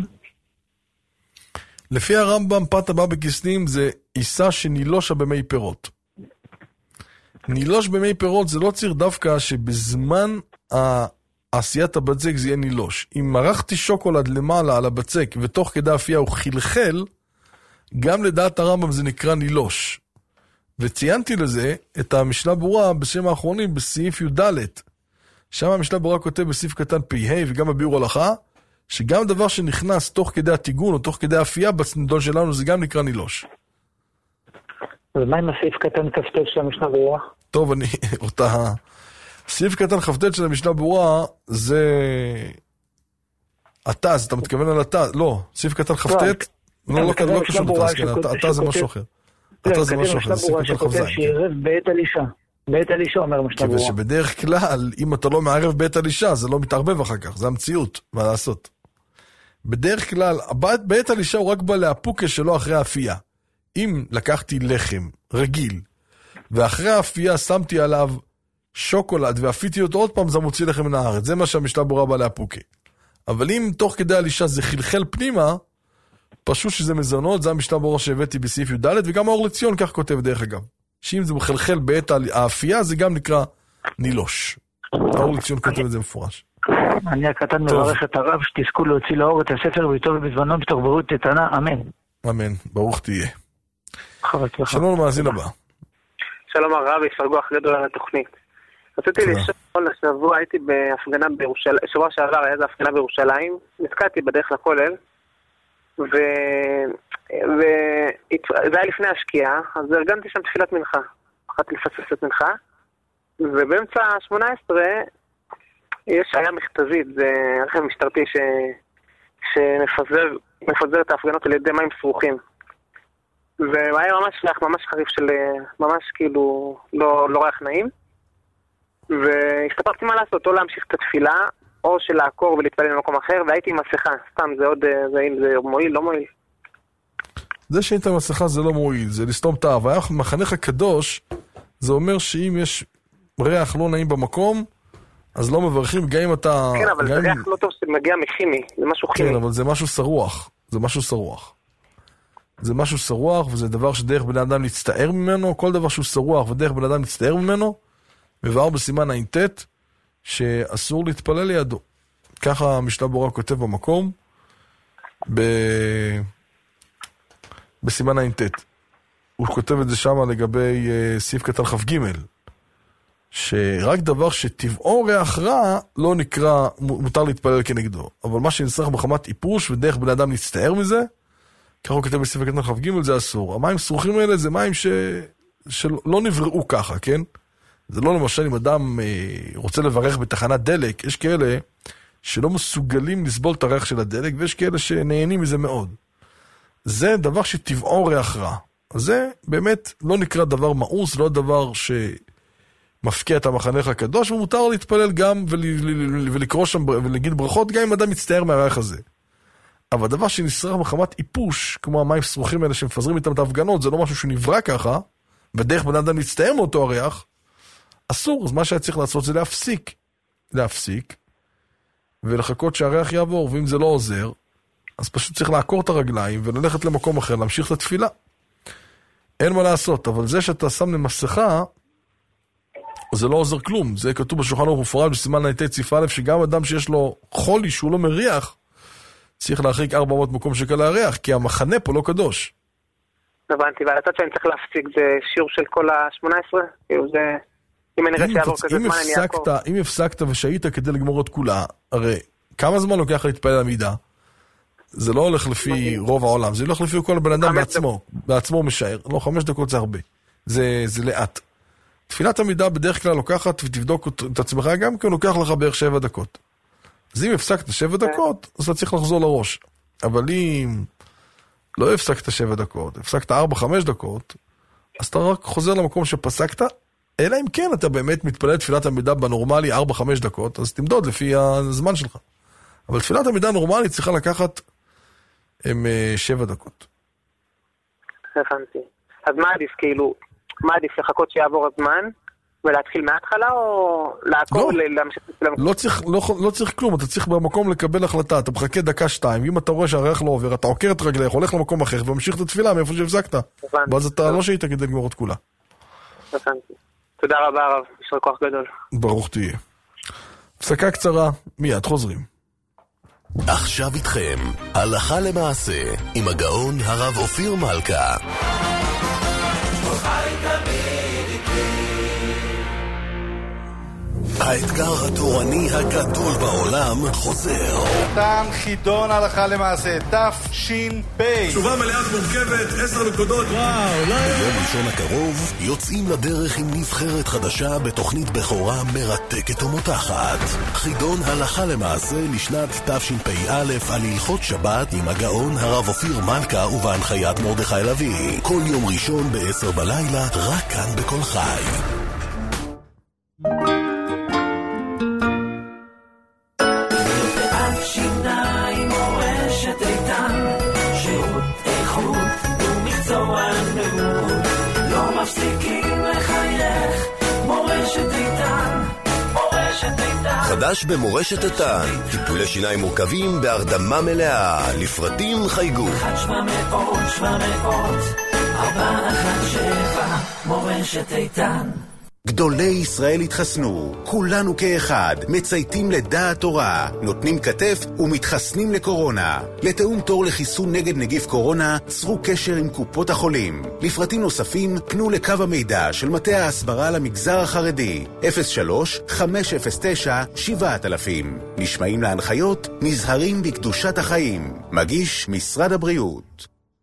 לפי הרמב"ם, פת הבא בכסנים זה עיסה שנילושה במי פירות. נילוש במי פירות זה לא צריך דווקא שבזמן עשיית הבצק זה יהיה נילוש. אם מרחתי שוקולד למעלה על הבצק ותוך כדי אפייה הוא חלחל, גם לדעת הרמב"ם זה נקרא נילוש. וציינתי לזה את המשנה ברורה בשם האחרונים בסעיף י' ד', שם המשנה ברורה כותב בסעיף קטן פ"ה וגם הביאור הלכה, שגם דבר שנכנס תוך כדי התיגון או תוך כדי אפייה בצנדון שלנו זה גם נקרא נילוש. אז מה עם הסעיף קטן כ"ט של המשנה ברורה? טוב, אני אותה... סעיף קטן כ"ט של המשנה ברורה זה... התז, אתה מתכוון על התז? לא, סעיף קטן כ"ט, לא, לא קשור לתז, התז זה משהו אחר. התז זה משהו אחר, סעיף קטן כ"ז. שיערב בעת אלישע. בעת אלישע אומר משנה ברורה. שבדרך כלל, אם אתה לא מערב בעת אלישע, זה לא מתערבב אחר כך, זה המציאות, מה לעשות. בדרך כלל, בעת אלישע הוא רק בא להפוקה שלו אחרי האפייה. אם לקחתי לחם רגיל, ואחרי האפייה שמתי עליו שוקולד, ואפיתי אותו עוד פעם, זה מוציא לכם מן הארץ. זה מה שהמשנה ברורה בא להפוקה. אבל אם תוך כדי הלישה זה חלחל פנימה, פשוט שזה מזונות, זה המשנה ברורה שהבאתי בסעיף י' ד', וגם האור לציון כך כותב דרך אגב. שאם זה מחלחל בעת האפייה, זה גם נקרא נילוש. האור לציון כותב את זה מפורש. אני הקטן מברך את הרב, שתזכו להוציא לאור את הספר, ואיתו ובזמנו בתוך בריאות תתנה, אמן. אמן, ברוך תהיה. שלום למאזין הבא. שלום הרב, יפרגו אחרי דולה לתוכנית. רציתי לשאול, השבוע הייתי בהפגנה בירושלים, שבוע שעבר היה זה הפגנה בירושלים, נתקעתי בדרך לכולל, וזה היה לפני השקיעה, אז ארגנתי שם תפילת מנחה, אחת לפסס את מנחה, ובאמצע ה-שמונה עשרה יש היה מכתזית, זה רכב משטרתי ש... שמפזר מפזר את ההפגנות על ידי מים סרוכים. והיה ממש ריח, ממש חריף של, ממש כאילו, לא, לא ריח נעים. והסתפרתי מה לעשות, או להמשיך את התפילה, או של לעקור ולהתפלל במקום אחר, והייתי עם מסכה, סתם, זה עוד, זה, אם זה מועיל, לא מועיל. זה שהיית עם מסכה זה לא מועיל, זה לסתום את האף. היה מחנך הקדוש, זה אומר שאם יש ריח לא נעים במקום, אז לא מברכים, גם אם אתה... כן, אבל זה אם... ריח לא טוב שמגיע מכימי, זה משהו כימי. כן, אבל זה משהו שרוח, זה משהו שרוח. זה משהו שרוח, וזה דבר שדרך בן אדם להצטער ממנו, כל דבר שהוא שרוח ודרך בן אדם להצטער ממנו, מבאר בסימן האינטט, שאסור להתפלל לידו. ככה המשנה ברורה כותב במקום, ב... בסימן האינטט. הוא כותב את זה שם לגבי uh, סעיף קטן חף ג', שרק דבר שטבעו ריח רע לא נקרא, מותר להתפלל כנגדו. אבל מה שנצטרך בחמת איפוש ודרך בן אדם להצטער מזה, ככה הוא כותב בסעיף קטן חף ג', זה אסור. המים שרוכים האלה זה מים ש... שלא נבראו ככה, כן? זה לא למשל אם אדם אה, רוצה לברך בתחנת דלק, יש כאלה שלא מסוגלים לסבול את הריח של הדלק, ויש כאלה שנהנים מזה מאוד. זה דבר שטבעו ריח רע. זה באמת לא נקרא דבר מאוס, לא דבר שמפקיע את המחנך הקדוש, ומותר להתפלל גם ול, ולקרוא שם ולהגיד ברכות, גם אם אדם מצטער מהריח הזה. אבל דבר שנשרח בחמת איפוש, כמו המים שרוכים האלה שמפזרים איתם את ההפגנות, זה לא משהו שנברא ככה, ודרך בן אדם להצטער מאותו הריח, אסור. אז מה שהיה צריך לעשות זה להפסיק. להפסיק, ולחכות שהריח יעבור, ואם זה לא עוזר, אז פשוט צריך לעקור את הרגליים, וללכת למקום אחר, להמשיך את התפילה. אין מה לעשות, אבל זה שאתה שם למסכה, זה לא עוזר כלום. זה כתוב בשולחן ערוך מפורש בסימן האינטט סעיף א', שגם אדם שיש לו חולי שהוא לא מריח, צריך להרחיק ארבע מאות מקום שקל להריח, כי המחנה פה לא קדוש. הבנתי, ועל הצד שאני צריך להפסיק, זה שיעור של כל ה-שמונה עשרה? כאילו זה... אם אני רואה שיעבור כזה זמן, אני אעקור. אם הפסקת ושהית כדי לגמור את כולה, הרי כמה זמן לוקח להתפלל עמידה? זה לא הולך לפי רוב העולם, זה הולך לפי כל בן אדם בעצמו, בעצמו משער. לא, חמש דקות זה הרבה. זה, זה לאט. תפילת עמידה בדרך כלל לוקחת, ותבדוק את עצמך גם, כי הוא לוקח לך בערך שבע דקות. אז אם הפסקת שבע דקות, אז אתה צריך לחזור לראש. אבל אם לא הפסקת שבע דקות, הפסקת ארבע, חמש דקות, אז אתה רק חוזר למקום שפסקת, אלא אם כן אתה באמת מתפלל תפילת עמידה בנורמלי ארבע חמש דקות, אז תמדוד לפי הזמן שלך. אבל תפילת עמידה נורמלית צריכה לקחת הם שבע דקות. הבנתי. אז מה עדיף, כאילו, מה עדיף לחכות שיעבור הזמן ולהתחיל מההתחלה או לעקור להמשיך למקום? לא צריך, לא, לא צריך כלום, אתה צריך במקום לקבל החלטה, אתה מחכה דקה שתיים, ואם אתה רואה שהריח לא עובר, אתה עוקר את רגליך, הולך למקום אחר וממשיך את התפילה מאיפה שהפסקת. ואז אתה לא שהיית כדי לגמור את כולה. הבנתי. תודה רבה הרב, יש כוח גדול. ברוך תהיה. הפסקה קצרה, מיד חוזרים. עכשיו איתכם, הלכה למעשה, עם הגאון הרב אופיר מלכה. האתגר התורני הגדול בעולם חוזר. תם חידון הלכה למעשה, תף שין פי. תשובה מלאה מורכבת, עשר נקודות. וואו, לא היה. ביום ראשון הקרוב יוצאים לדרך עם נבחרת חדשה בתוכנית בכורה מרתקת ומותחת. חידון הלכה למעשה לשנת תשפ"א על הלכות שבת עם הגאון הרב אופיר מלכה ובהנחיית מרדכי לוי. כל יום ראשון בעשר בלילה, רק כאן בכל חי. שיניים מורשת איתן, שירות איכות ומקצוענות, לא מפסיקים לחייך, מורשת איתן, מורשת איתן. חדש במורשת איתן, טיפולי שיניים מורכבים בהרדמה מלאה, לפרטים חייגו. אחת שבע מאות, שבע מאות, ארבע אחת שבע, מורשת איתן. גדולי ישראל התחסנו, כולנו כאחד, מצייתים לדעת תורה, נותנים כתף ומתחסנים לקורונה. לתאום תור לחיסון נגד נגיף קורונה, צרו קשר עם קופות החולים. לפרטים נוספים, פנו לקו המידע של מטה ההסברה למגזר החרדי, אפס שלוש חמש אפס תשע שבע אלפים. נשמעים להנחיות, נזהרים בקדושת החיים. מגיש משרד הבריאות.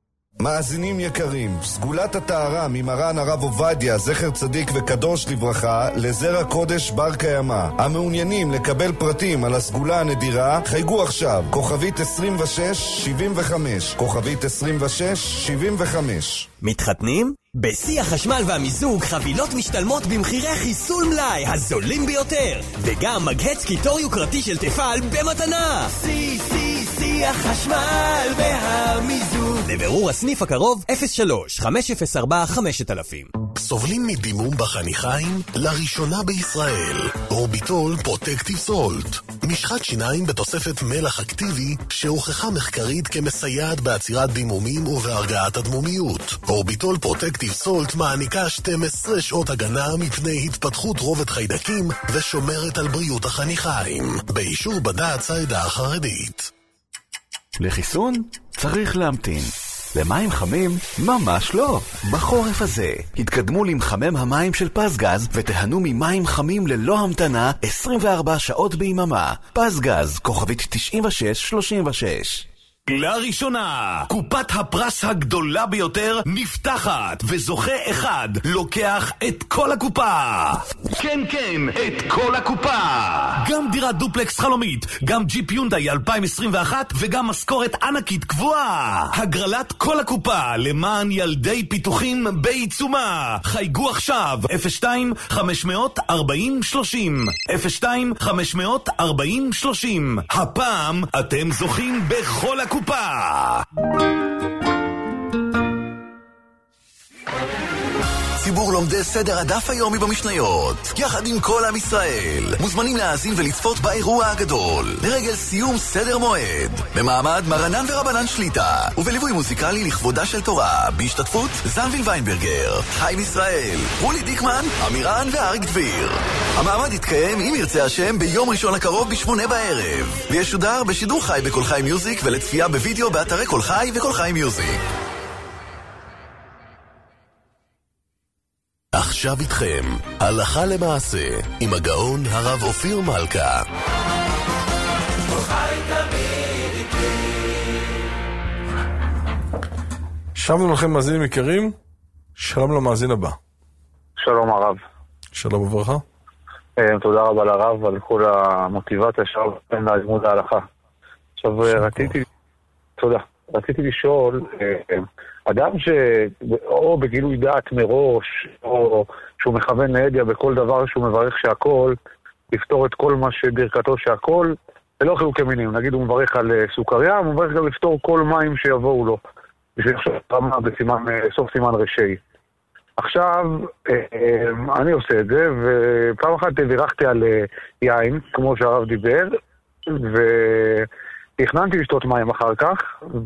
מאזינים יקרים, סגולת הטהרה ממרן הרב עובדיה, זכר צדיק וקדוש לברכה, לזרע קודש בר קיימא. המעוניינים לקבל פרטים על הסגולה הנדירה, חייגו עכשיו, כוכבית עשרים ושש שבעים וחמש, כוכבית עשרים ושש שבעים וחמש. מתחתנים? בשיא החשמל והמיזוג חבילות משתלמות במחירי חיסול מלאי הזולים ביותר, וגם מגהץ קיטור יוקרתי של תפעל במתנה. שיא שיא שיא החשמל והמיזוג. לבירור הסניף הקרוב אפס שלוש חמש אפס ארבע חמש אלף. סובלים מדימום בחניכיים? לראשונה בישראל אורביטול פרוטקטיב סולט, משחת שיניים בתוספת מלח אקטיבי שהוכחה מחקרית כמסייעת בעצירת דימומים ובהרגעת הדמומיות. אורביטול פרוטקטיב סולט מעניקה שתים עשרה שעות הגנה מפני התפתחות רובד חיידקים ושומרת על בריאות החניכיים, באישור בד"ץ העדה החרדית. לחיסון צריך להמתין. למים חמים? ממש לא. בחורף הזה התקדמו למחמם המים של פסגז ותהנו ממים חמים ללא המתנה עשרים וארבע שעות ביממה. פסגז, כוכבית תשעים ושש שלושים ושש. לראשונה, קופת הפרס הגדולה ביותר נפתחת, וזוכה אחד לוקח את כל הקופה. כן, כן, את כל הקופה. גם דירת דופלקס חלומית, גם ג'יפ יונדאי אלפיים עשרים ואחת וגם משכורת ענקית קבועה. הגרלת כל הקופה למען ילדי פיתוחים בעיצומה. חייגו עכשיו אפס שתיים חמש ארבעים שלושים אפס שתיים חמש ארבעים שלושים. הפעם אתם זוכים בכל הקופה. קופה. ציבור לומדי סדר הדף היומי במשניות, יחד עם כל עם ישראל, מוזמנים להאזין ולצפות באירוע הגדול לרגל סיום סדר מועד במעמד מרנן ורבנן שליטה ובליווי מוזיקלי לכבודה של תורה, בהשתתפות זנביל ויינברגר, חיים ישראל, רולי דיקמן, אמירן ואריק דביר. המעמד יתקיים אם ירצה השם ביום ראשון הקרוב בשמונה בערב, וישודר בשידור חי בכל חי מיוזיק ולצפייה בווידאו באתרי כל חי וכל חי מיוזיק. עכשיו איתכם, הלכה למעשה, עם הגאון הרב אופיר מלכה. שלום לכם מאזינים יקרים, שלום למאזין הבא. שלום הרב. שלום וברכה. תודה רבה לרב על כל המוטיבציה שלו ללימוד ההלכה. עכשיו רציתי, תודה, רציתי לשאול, אדם שאו בגילוי דעת מראש, או שהוא מכוון לידיע בכל דבר שהוא מברך שהכל, לפתור את כל מה שברכתו שהכל, זה לא חילוקי מינים. נגיד הוא מברך על סוכריה, הוא מברך גם לפתור כל מים שיבואו לו. בשביל עכשיו רמה בסימן, סוף סימן רשעי. עכשיו, אני עושה את זה, ופעם אחת בירכתי על יין, כמו שהרב דיבר, ותכננתי לשתות מים אחר כך,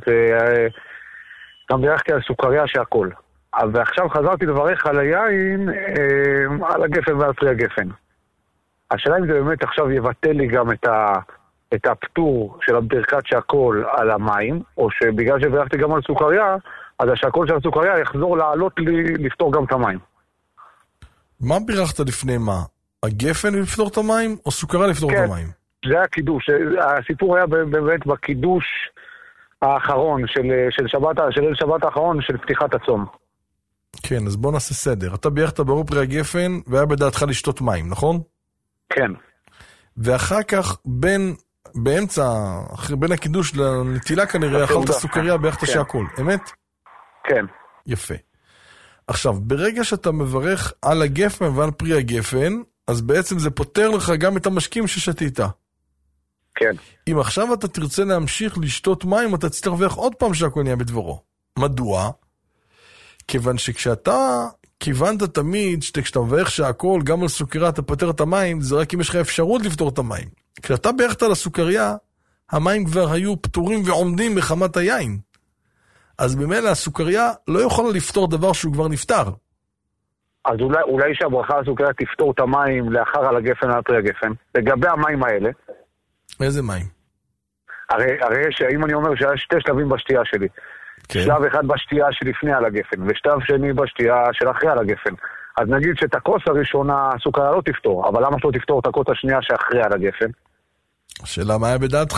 וגם בירכתי על סוכריה שהכל. ועכשיו חזרתי לברך על היין, על הגפן ועל פרי הגפן. השאלה אם זה באמת עכשיו יבטל לי גם את ה... את הפטור של הברכת שהכל על המים, או שבגלל שברכתי גם על סוכריה, אז השהכל של הסוכריה יחזור לעלות לי לפתור גם את המים. מה בירכת לפני מה? הגפן לפתור את המים, או סוכריה לפתור כן, את המים? זה היה קידוש. הסיפור היה באמת בקידוש האחרון, של, של שבת, של שבת האחרון, של פתיחת הצום. כן, אז בוא נעשה סדר. אתה בירכת ברור פרי הגפן, והיה בדעתך לשתות מים, נכון? כן. ואחר כך בין... באמצע, בין הקידוש לנטילה כנראה, אכלת סוכריה בירכת שהכל, אמת? כן. יפה. עכשיו, ברגע שאתה מברך על הגפן ועל פרי הגפן, אז בעצם זה פותר לך גם את המשקים ששתית. כן. אם עכשיו אתה תרצה להמשיך לשתות מים, אתה תצטרך לברך עוד פעם שהכל נהיה בדברו. מדוע? כיוון שכשאתה כיוונת תמיד, כשאתה מברך שהכל, גם על סוכריה אתה פותר את המים, זה רק אם יש לך אפשרות לפתור את המים. כשאתה בירכת על הסוכריה, המים כבר היו פתורים ועומדים בחמת היין. אז במילא הסוכריה לא יכולה לפתור דבר שהוא כבר נפטר. אז אולי, אולי שהברכה על הסוכריה תפתור את המים לאחר על הגפן על פרי הגפן. לגבי המים האלה. איזה מים? הרי, הרי שאם אני אומר שהיה שתי שלבים בשתייה שלי. כן. שלב אחד בשתייה שלפני על הגפן, ושלב שני בשתייה של אחרי על הגפן. אז נגיד שאת הכוס הראשונה הסוכריה לא תפתור, אבל למה שלא תפתור את הכוס השנייה שאחרי על הגפן? השאלה מה היה בדעתך?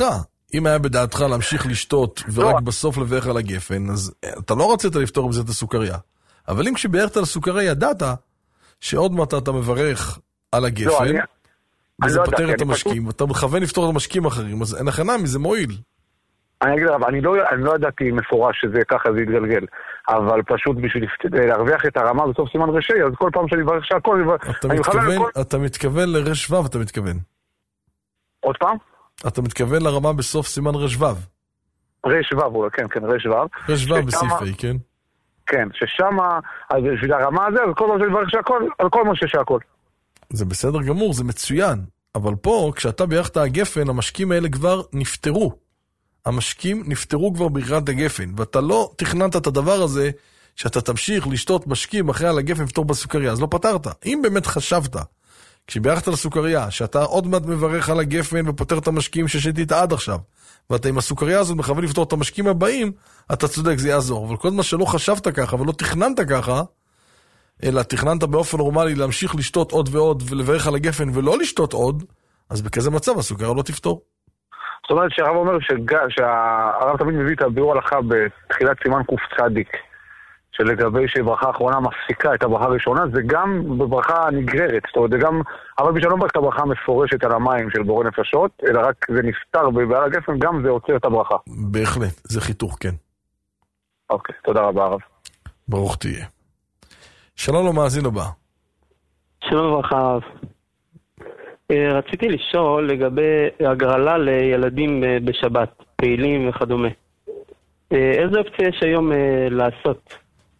אם היה בדעתך להמשיך לשתות ורק בסוף לברך על הגפן, אז אתה לא רצית לפתור בזה את הסוכריה. אבל אם כשבערת על הסוכריה ידעת שעוד מעט אתה מברך על הגפן, וזה פותר את המשקים, ואתה מכוון לפתור את המשקים אחרים, אז אין הכנה מזה מועיל. אני אגיד, אבל אני לא, אני לא ידעתי מפורש שזה ככה זה יתגלגל, אבל פשוט בשביל להרוויח את הרמה בסוף סימן רשי, אז כל פעם שאני מברך שהכל, אתה מתכוון, אתה מתכוון לרש וו, אתה מתכוון. עוד פעם? אתה מתכוון לרמה בסוף סימן רש וו. רש וו, כן, כן, רש וו. רש וו בסעיפי, כן. כן, ששמה, אז בשביל הרמה הזה, אז כל פעם שאני מברך שהכל, על כל מה שהכל. זה בסדר גמור, זה מצוין. אבל פה, כשאתה בירכת הגפן, המשקים האלה כבר נפטרו. המשקים נפטרו כבר ברירת הגפן, ואתה לא תכננת את הדבר הזה, שאתה תמשיך לשתות משקים אחרי על הגפן ופתור בסוכריה, אז לא פתרת. אם באמת חשבת, כשבירכת על הסוכריה, שאתה עוד מעט מברך על הגפן ופותר את המשקים ששתית עד עכשיו, ואתה עם הסוכריה הזאת מכוון לפתור את המשקים הבאים, אתה צודק, זה יעזור. אבל כל מה שלא חשבת ככה ולא תכננת ככה, אלא תכננת באופן נורמלי להמשיך לשתות עוד ועוד ולברך על הגפן ולא לשתות עוד, אז בכזה מצב הסוכריה לא תפתור. זאת אומרת שהרב אומר שהרב תמיד מביא את הביאור הלכה בתחילת סימן קוף צדיק, שלגבי שברכה האחרונה מפסיקה את הברכה הראשונה, זה גם בברכה נגררת, זאת אומרת, זה גם, אבל בשביל לא ברכה את הברכה המפורשת על המים של בורא נפשות, אלא רק זה נפטר בעל הגפן, גם זה עוצר את הברכה. בהחלט, זה חיתוך, כן. אוקיי, תודה רבה הרב. ברוך תהיה. שלום למאזין הבא. שלום וברכה הרב. רציתי לשאול לגבי הגרלה לילדים בשבת, פעילים וכדומה. איזה אופציה יש היום לעשות?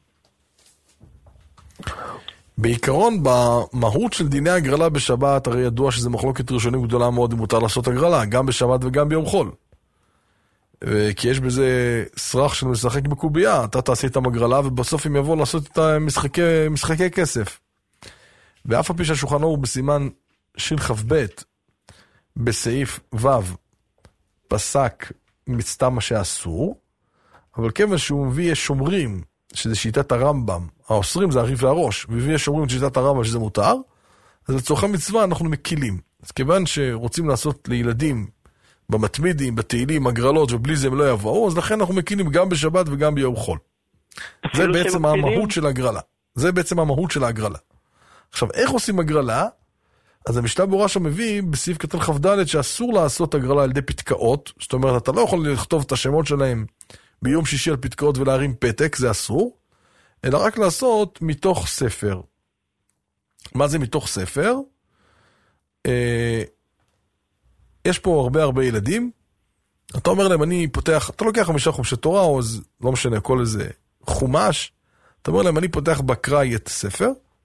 בעיקרון, במהות של דיני הגרלה בשבת, הרי ידוע שזה מחלוקת ראשונים גדולה מאוד אם מותר לעשות הגרלה, גם בשבת וגם ביום חול. כי יש בזה סרח של משחק בקובייה, אתה תעשה איתם הגרלה ובסוף הם יבואו לעשות את משחקי, משחקי כסף. ואף הפי שהשולחן הוא בסימן שילחף ב' בסעיף ו' פסק מצטם מה שאסור, אבל כיוון שהוא מביא יש שומרים, שזה שיטת הרמב"ם, האוסרים זה הריף והראש, מביא יש שומרים שיטת הרמב"ם שזה מותר, אז לצורכי מצווה אנחנו מקילים. אז כיוון שרוצים לעשות לילדים במתמידים, בתהילים, הגרלות, ובלי זה הם לא יבואו, אז לכן אנחנו מקילים גם בשבת וגם ביום חול. זה בעצם המהות של הגרלה. זה בעצם המהות של הגרלה. עכשיו, איך עושים הגרלה? אז המשנה ברורה שם מביא בסעיף קטן כ"ד שאסור לעשות הגרלה על ידי פתקאות, זאת אומרת, אתה לא יכול לכתוב את השמות שלהם ביום שישי על פתקאות ולהרים פתק, זה אסור, אלא רק לעשות מתוך ספר. מה זה מתוך ספר? אה, יש פה הרבה הרבה ילדים, אתה אומר להם, אני פותח, אתה לוקח חמישה חומשי תורה, או זה, לא משנה, כל איזה חומש, אתה אומר להם, אני פותח בקראי את הספר,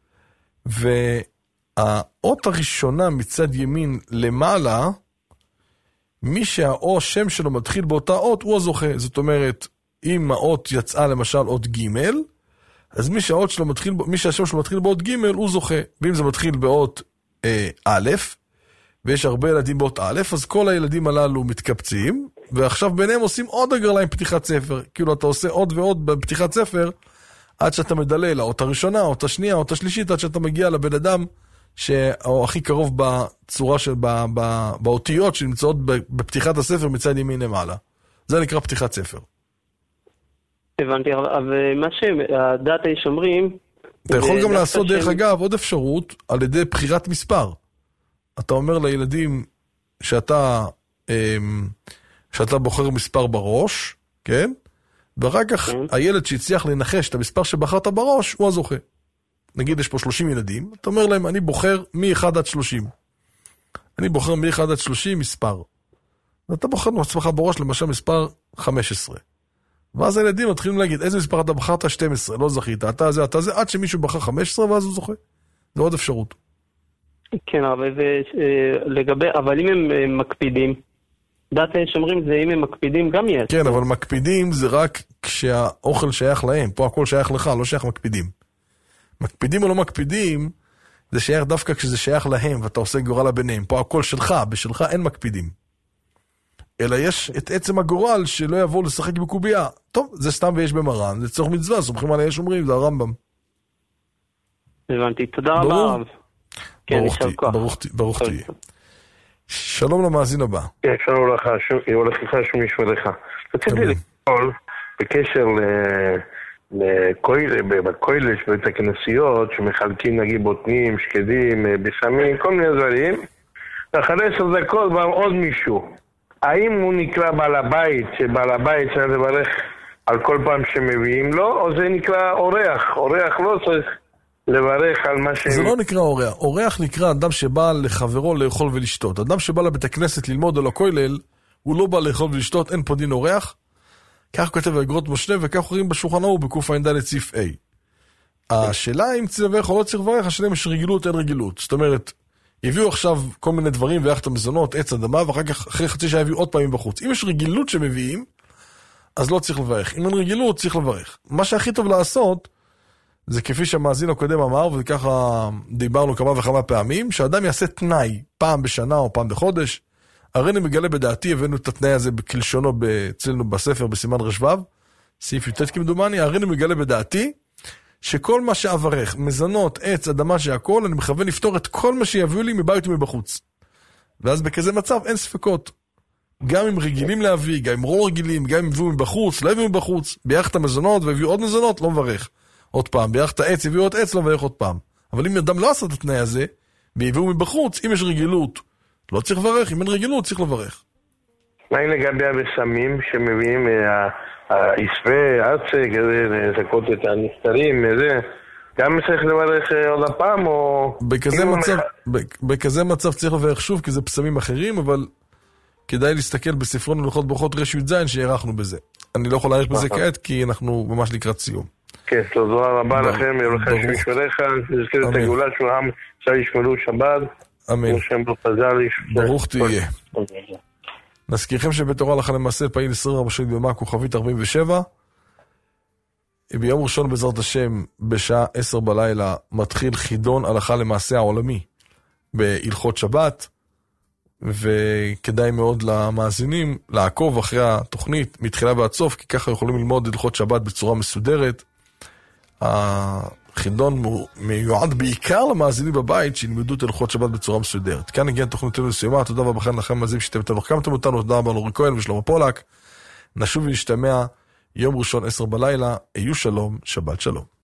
והאות הראשונה מצד ימין למעלה, מי שהאו שם שלו מתחיל באותה אות, הוא הזוכה. זאת אומרת, אם האות יצאה למשל אות ג', אז מי שהאות שלו מתחיל, מי שהשם שלו מתחיל באות ג', הוא זוכה. ואם זה מתחיל באות אה, א', ויש הרבה ילדים באות א', אז כל הילדים הללו מתקבצים, ועכשיו ביניהם עושים עוד הגרלה עם פתיחת ספר. כאילו אתה עושה עוד ועוד בפתיחת ספר, עד שאתה מדלה לאות הראשונה, אות השנייה, אות השלישית, עד שאתה מגיע לבן אדם, שהוא הכי קרוב בצורה של, ב, ב, באותיות שנמצאות בפתיחת הספר מצד ימין למעלה. זה נקרא פתיחת ספר. הבנתי, אבל מה שהדעת יש אומרים... אתה יכול גם לעשות דרך אגב עוד אפשרות על ידי בחירת מספר. אתה אומר לילדים שאתה, שאתה בוחר מספר בראש, כן? ואחר כך הילד שהצליח לנחש את המספר שבחרת בראש, הוא הזוכה. נגיד יש פה שלושים ילדים, אתה אומר להם, אני בוחר מ-אחד עד שלושים. אני בוחר מ-אחד עד שלושים מספר. ואתה בוחר מעצמך בראש, למשל מספר חמש עשרה. ואז הילדים מתחילים להגיד, איזה מספר אתה בחרת? שתים עשרה, לא זכית, אתה זה, אתה זה, עד שמישהו בחר חמש עשרה, ואז הוא זוכה. זה עוד אפשרות. כן, אבל לגבי, אבל אם הם מקפידים, דעת שומרים זה אם הם מקפידים גם יש. כן, אבל מקפידים זה רק כשהאוכל שייך להם, פה הכל שייך לך, לא שייך מקפידים. מקפידים או לא מקפידים, זה שייך דווקא כשזה שייך להם, ואתה עושה גורל ביניהם. פה הכל שלך, בשלך אין מקפידים. אלא יש את עצם הגורל שלא יבוא לשחק בקובייה. טוב, זה סתם ויש במרן, זה צורך מצווה, סומכים על היש אומרים, זה הרמב"ם. הבנתי, תודה רבה. ברוך תהיה. ברוך תהיה. שלום למאזין הבא. כן, שלום לך, הולך לך שום ישמריך. רציתי לשאול בקשר בכוילש, בית הכנסיות, שמחלקים נגיד בוטנים, שקדים, בסמים, כל מיני דברים, ואחרי עשר דקות בא עוד מישהו. האם הוא נקרא בעל הבית, שבעל הבית צריך לברך על כל פעם שמביאים לו, או זה נקרא אורח? אורח לא צריך לברך על מה ש... זה לא נקרא אורח. אורח נקרא אדם שבא לחברו לאכול ולשתות. אדם שבא לבית הכנסת ללמוד על הכולל, הוא לא בא לאכול ולשתות, אין פה דין אורח. כך כותב אגרות משנה, וכך רואים בשולחן ערוך בקוף ע"ד סעיף A. השאלה אם צריך לברך או לא צריך לברך, השאלה אם יש רגילות, אין רגילות. זאת אומרת, הביאו עכשיו כל מיני דברים, ויחת המזונות, עץ אדמה, ואחר כך, אחרי חצי שעה הביאו עוד פעמים בחוץ. אם יש רגילות שמביאים, אז לא צריך לברך. אם אין רגילות, צריך לברך. מה שהכי טוב לעשות, זה כפי שהמאזין הקודם אמר, וככה דיברנו כמה וכמה פעמים, שאדם יעשה תנאי פעם בשנה או פעם בחודש. הרי אני מגלה בדעתי, הבאנו את התנאי הזה כלשונו אצלנו בספר בסימן רשבב, סעיף י"ט כמדומני, הרי אני מגלה בדעתי, שכל מה שאברך, מזונות, עץ, אדמה שהכל, אני מכוון לפתור את כל מה שיביאו לי מבית ומבחוץ. ואז בכזה מצב אין ספקות. גם אם רגילים להביא, גם אם לא רגילים, גם אם הביאו מבחוץ, לא הביאו מבחוץ, ביחד את המזונות והביאו עוד מזונות, לא מברך. עוד פעם, ביחד את העץ, הביאו עוד עץ, לא מברך עוד פעם. אבל אם אדם לא עשה את התנאי הזה, והביאו מבחוץ, אם יש רגילות, לא צריך לברך, אם אין רגילות, צריך לברך. מה אם לגבי הבשמים שמביאים העשווה, עצק, לזכות את הנפטרים, זה, גם צריך לברך עוד הפעם, או... בכזה מצב, בכזה מצב צריך לברך שוב, כי זה פסמים אחרים, אבל כדאי להסתכל בספרון הלכות ברכות רש י"ז שהערכנו בזה. אני לא יכול להעריך בזה כעת, כי אנחנו ממש לקראת סיום. כן, תודה רבה לכם, יהיה לך שמשמריך, תזכיר את הגאולה של העם, שישמרו שבת. אמן. ברוך תהיה. נזכירכם שבתורה הלכה למעשה פעיל עשרים וארבע שעות ביממה כוכבית ארבעים ושבע. ביום ראשון בעזרת השם בשעה עשר בלילה מתחיל חידון הלכה למעשה העולמי בהלכות שבת, וכדאי מאוד למאזינים לעקוב אחרי התוכנית מתחילה ועד סוף, כי ככה יכולים ללמוד הלכות שבת בצורה מסודרת. החידון מיועד בעיקר למאזינים בבית שילמדו את הלכות שבת בצורה מסודרת. כאן הגיעה תוכניתנו לסיומה, תודה רבה בכם לכם מאזינים שאתם איתנו, חכמתם אותנו, תודה רבה לאורי כהן ושלמה פולק. נשוב ונשתמע יום ראשון עשר בלילה, היו שלום, שבת שלום.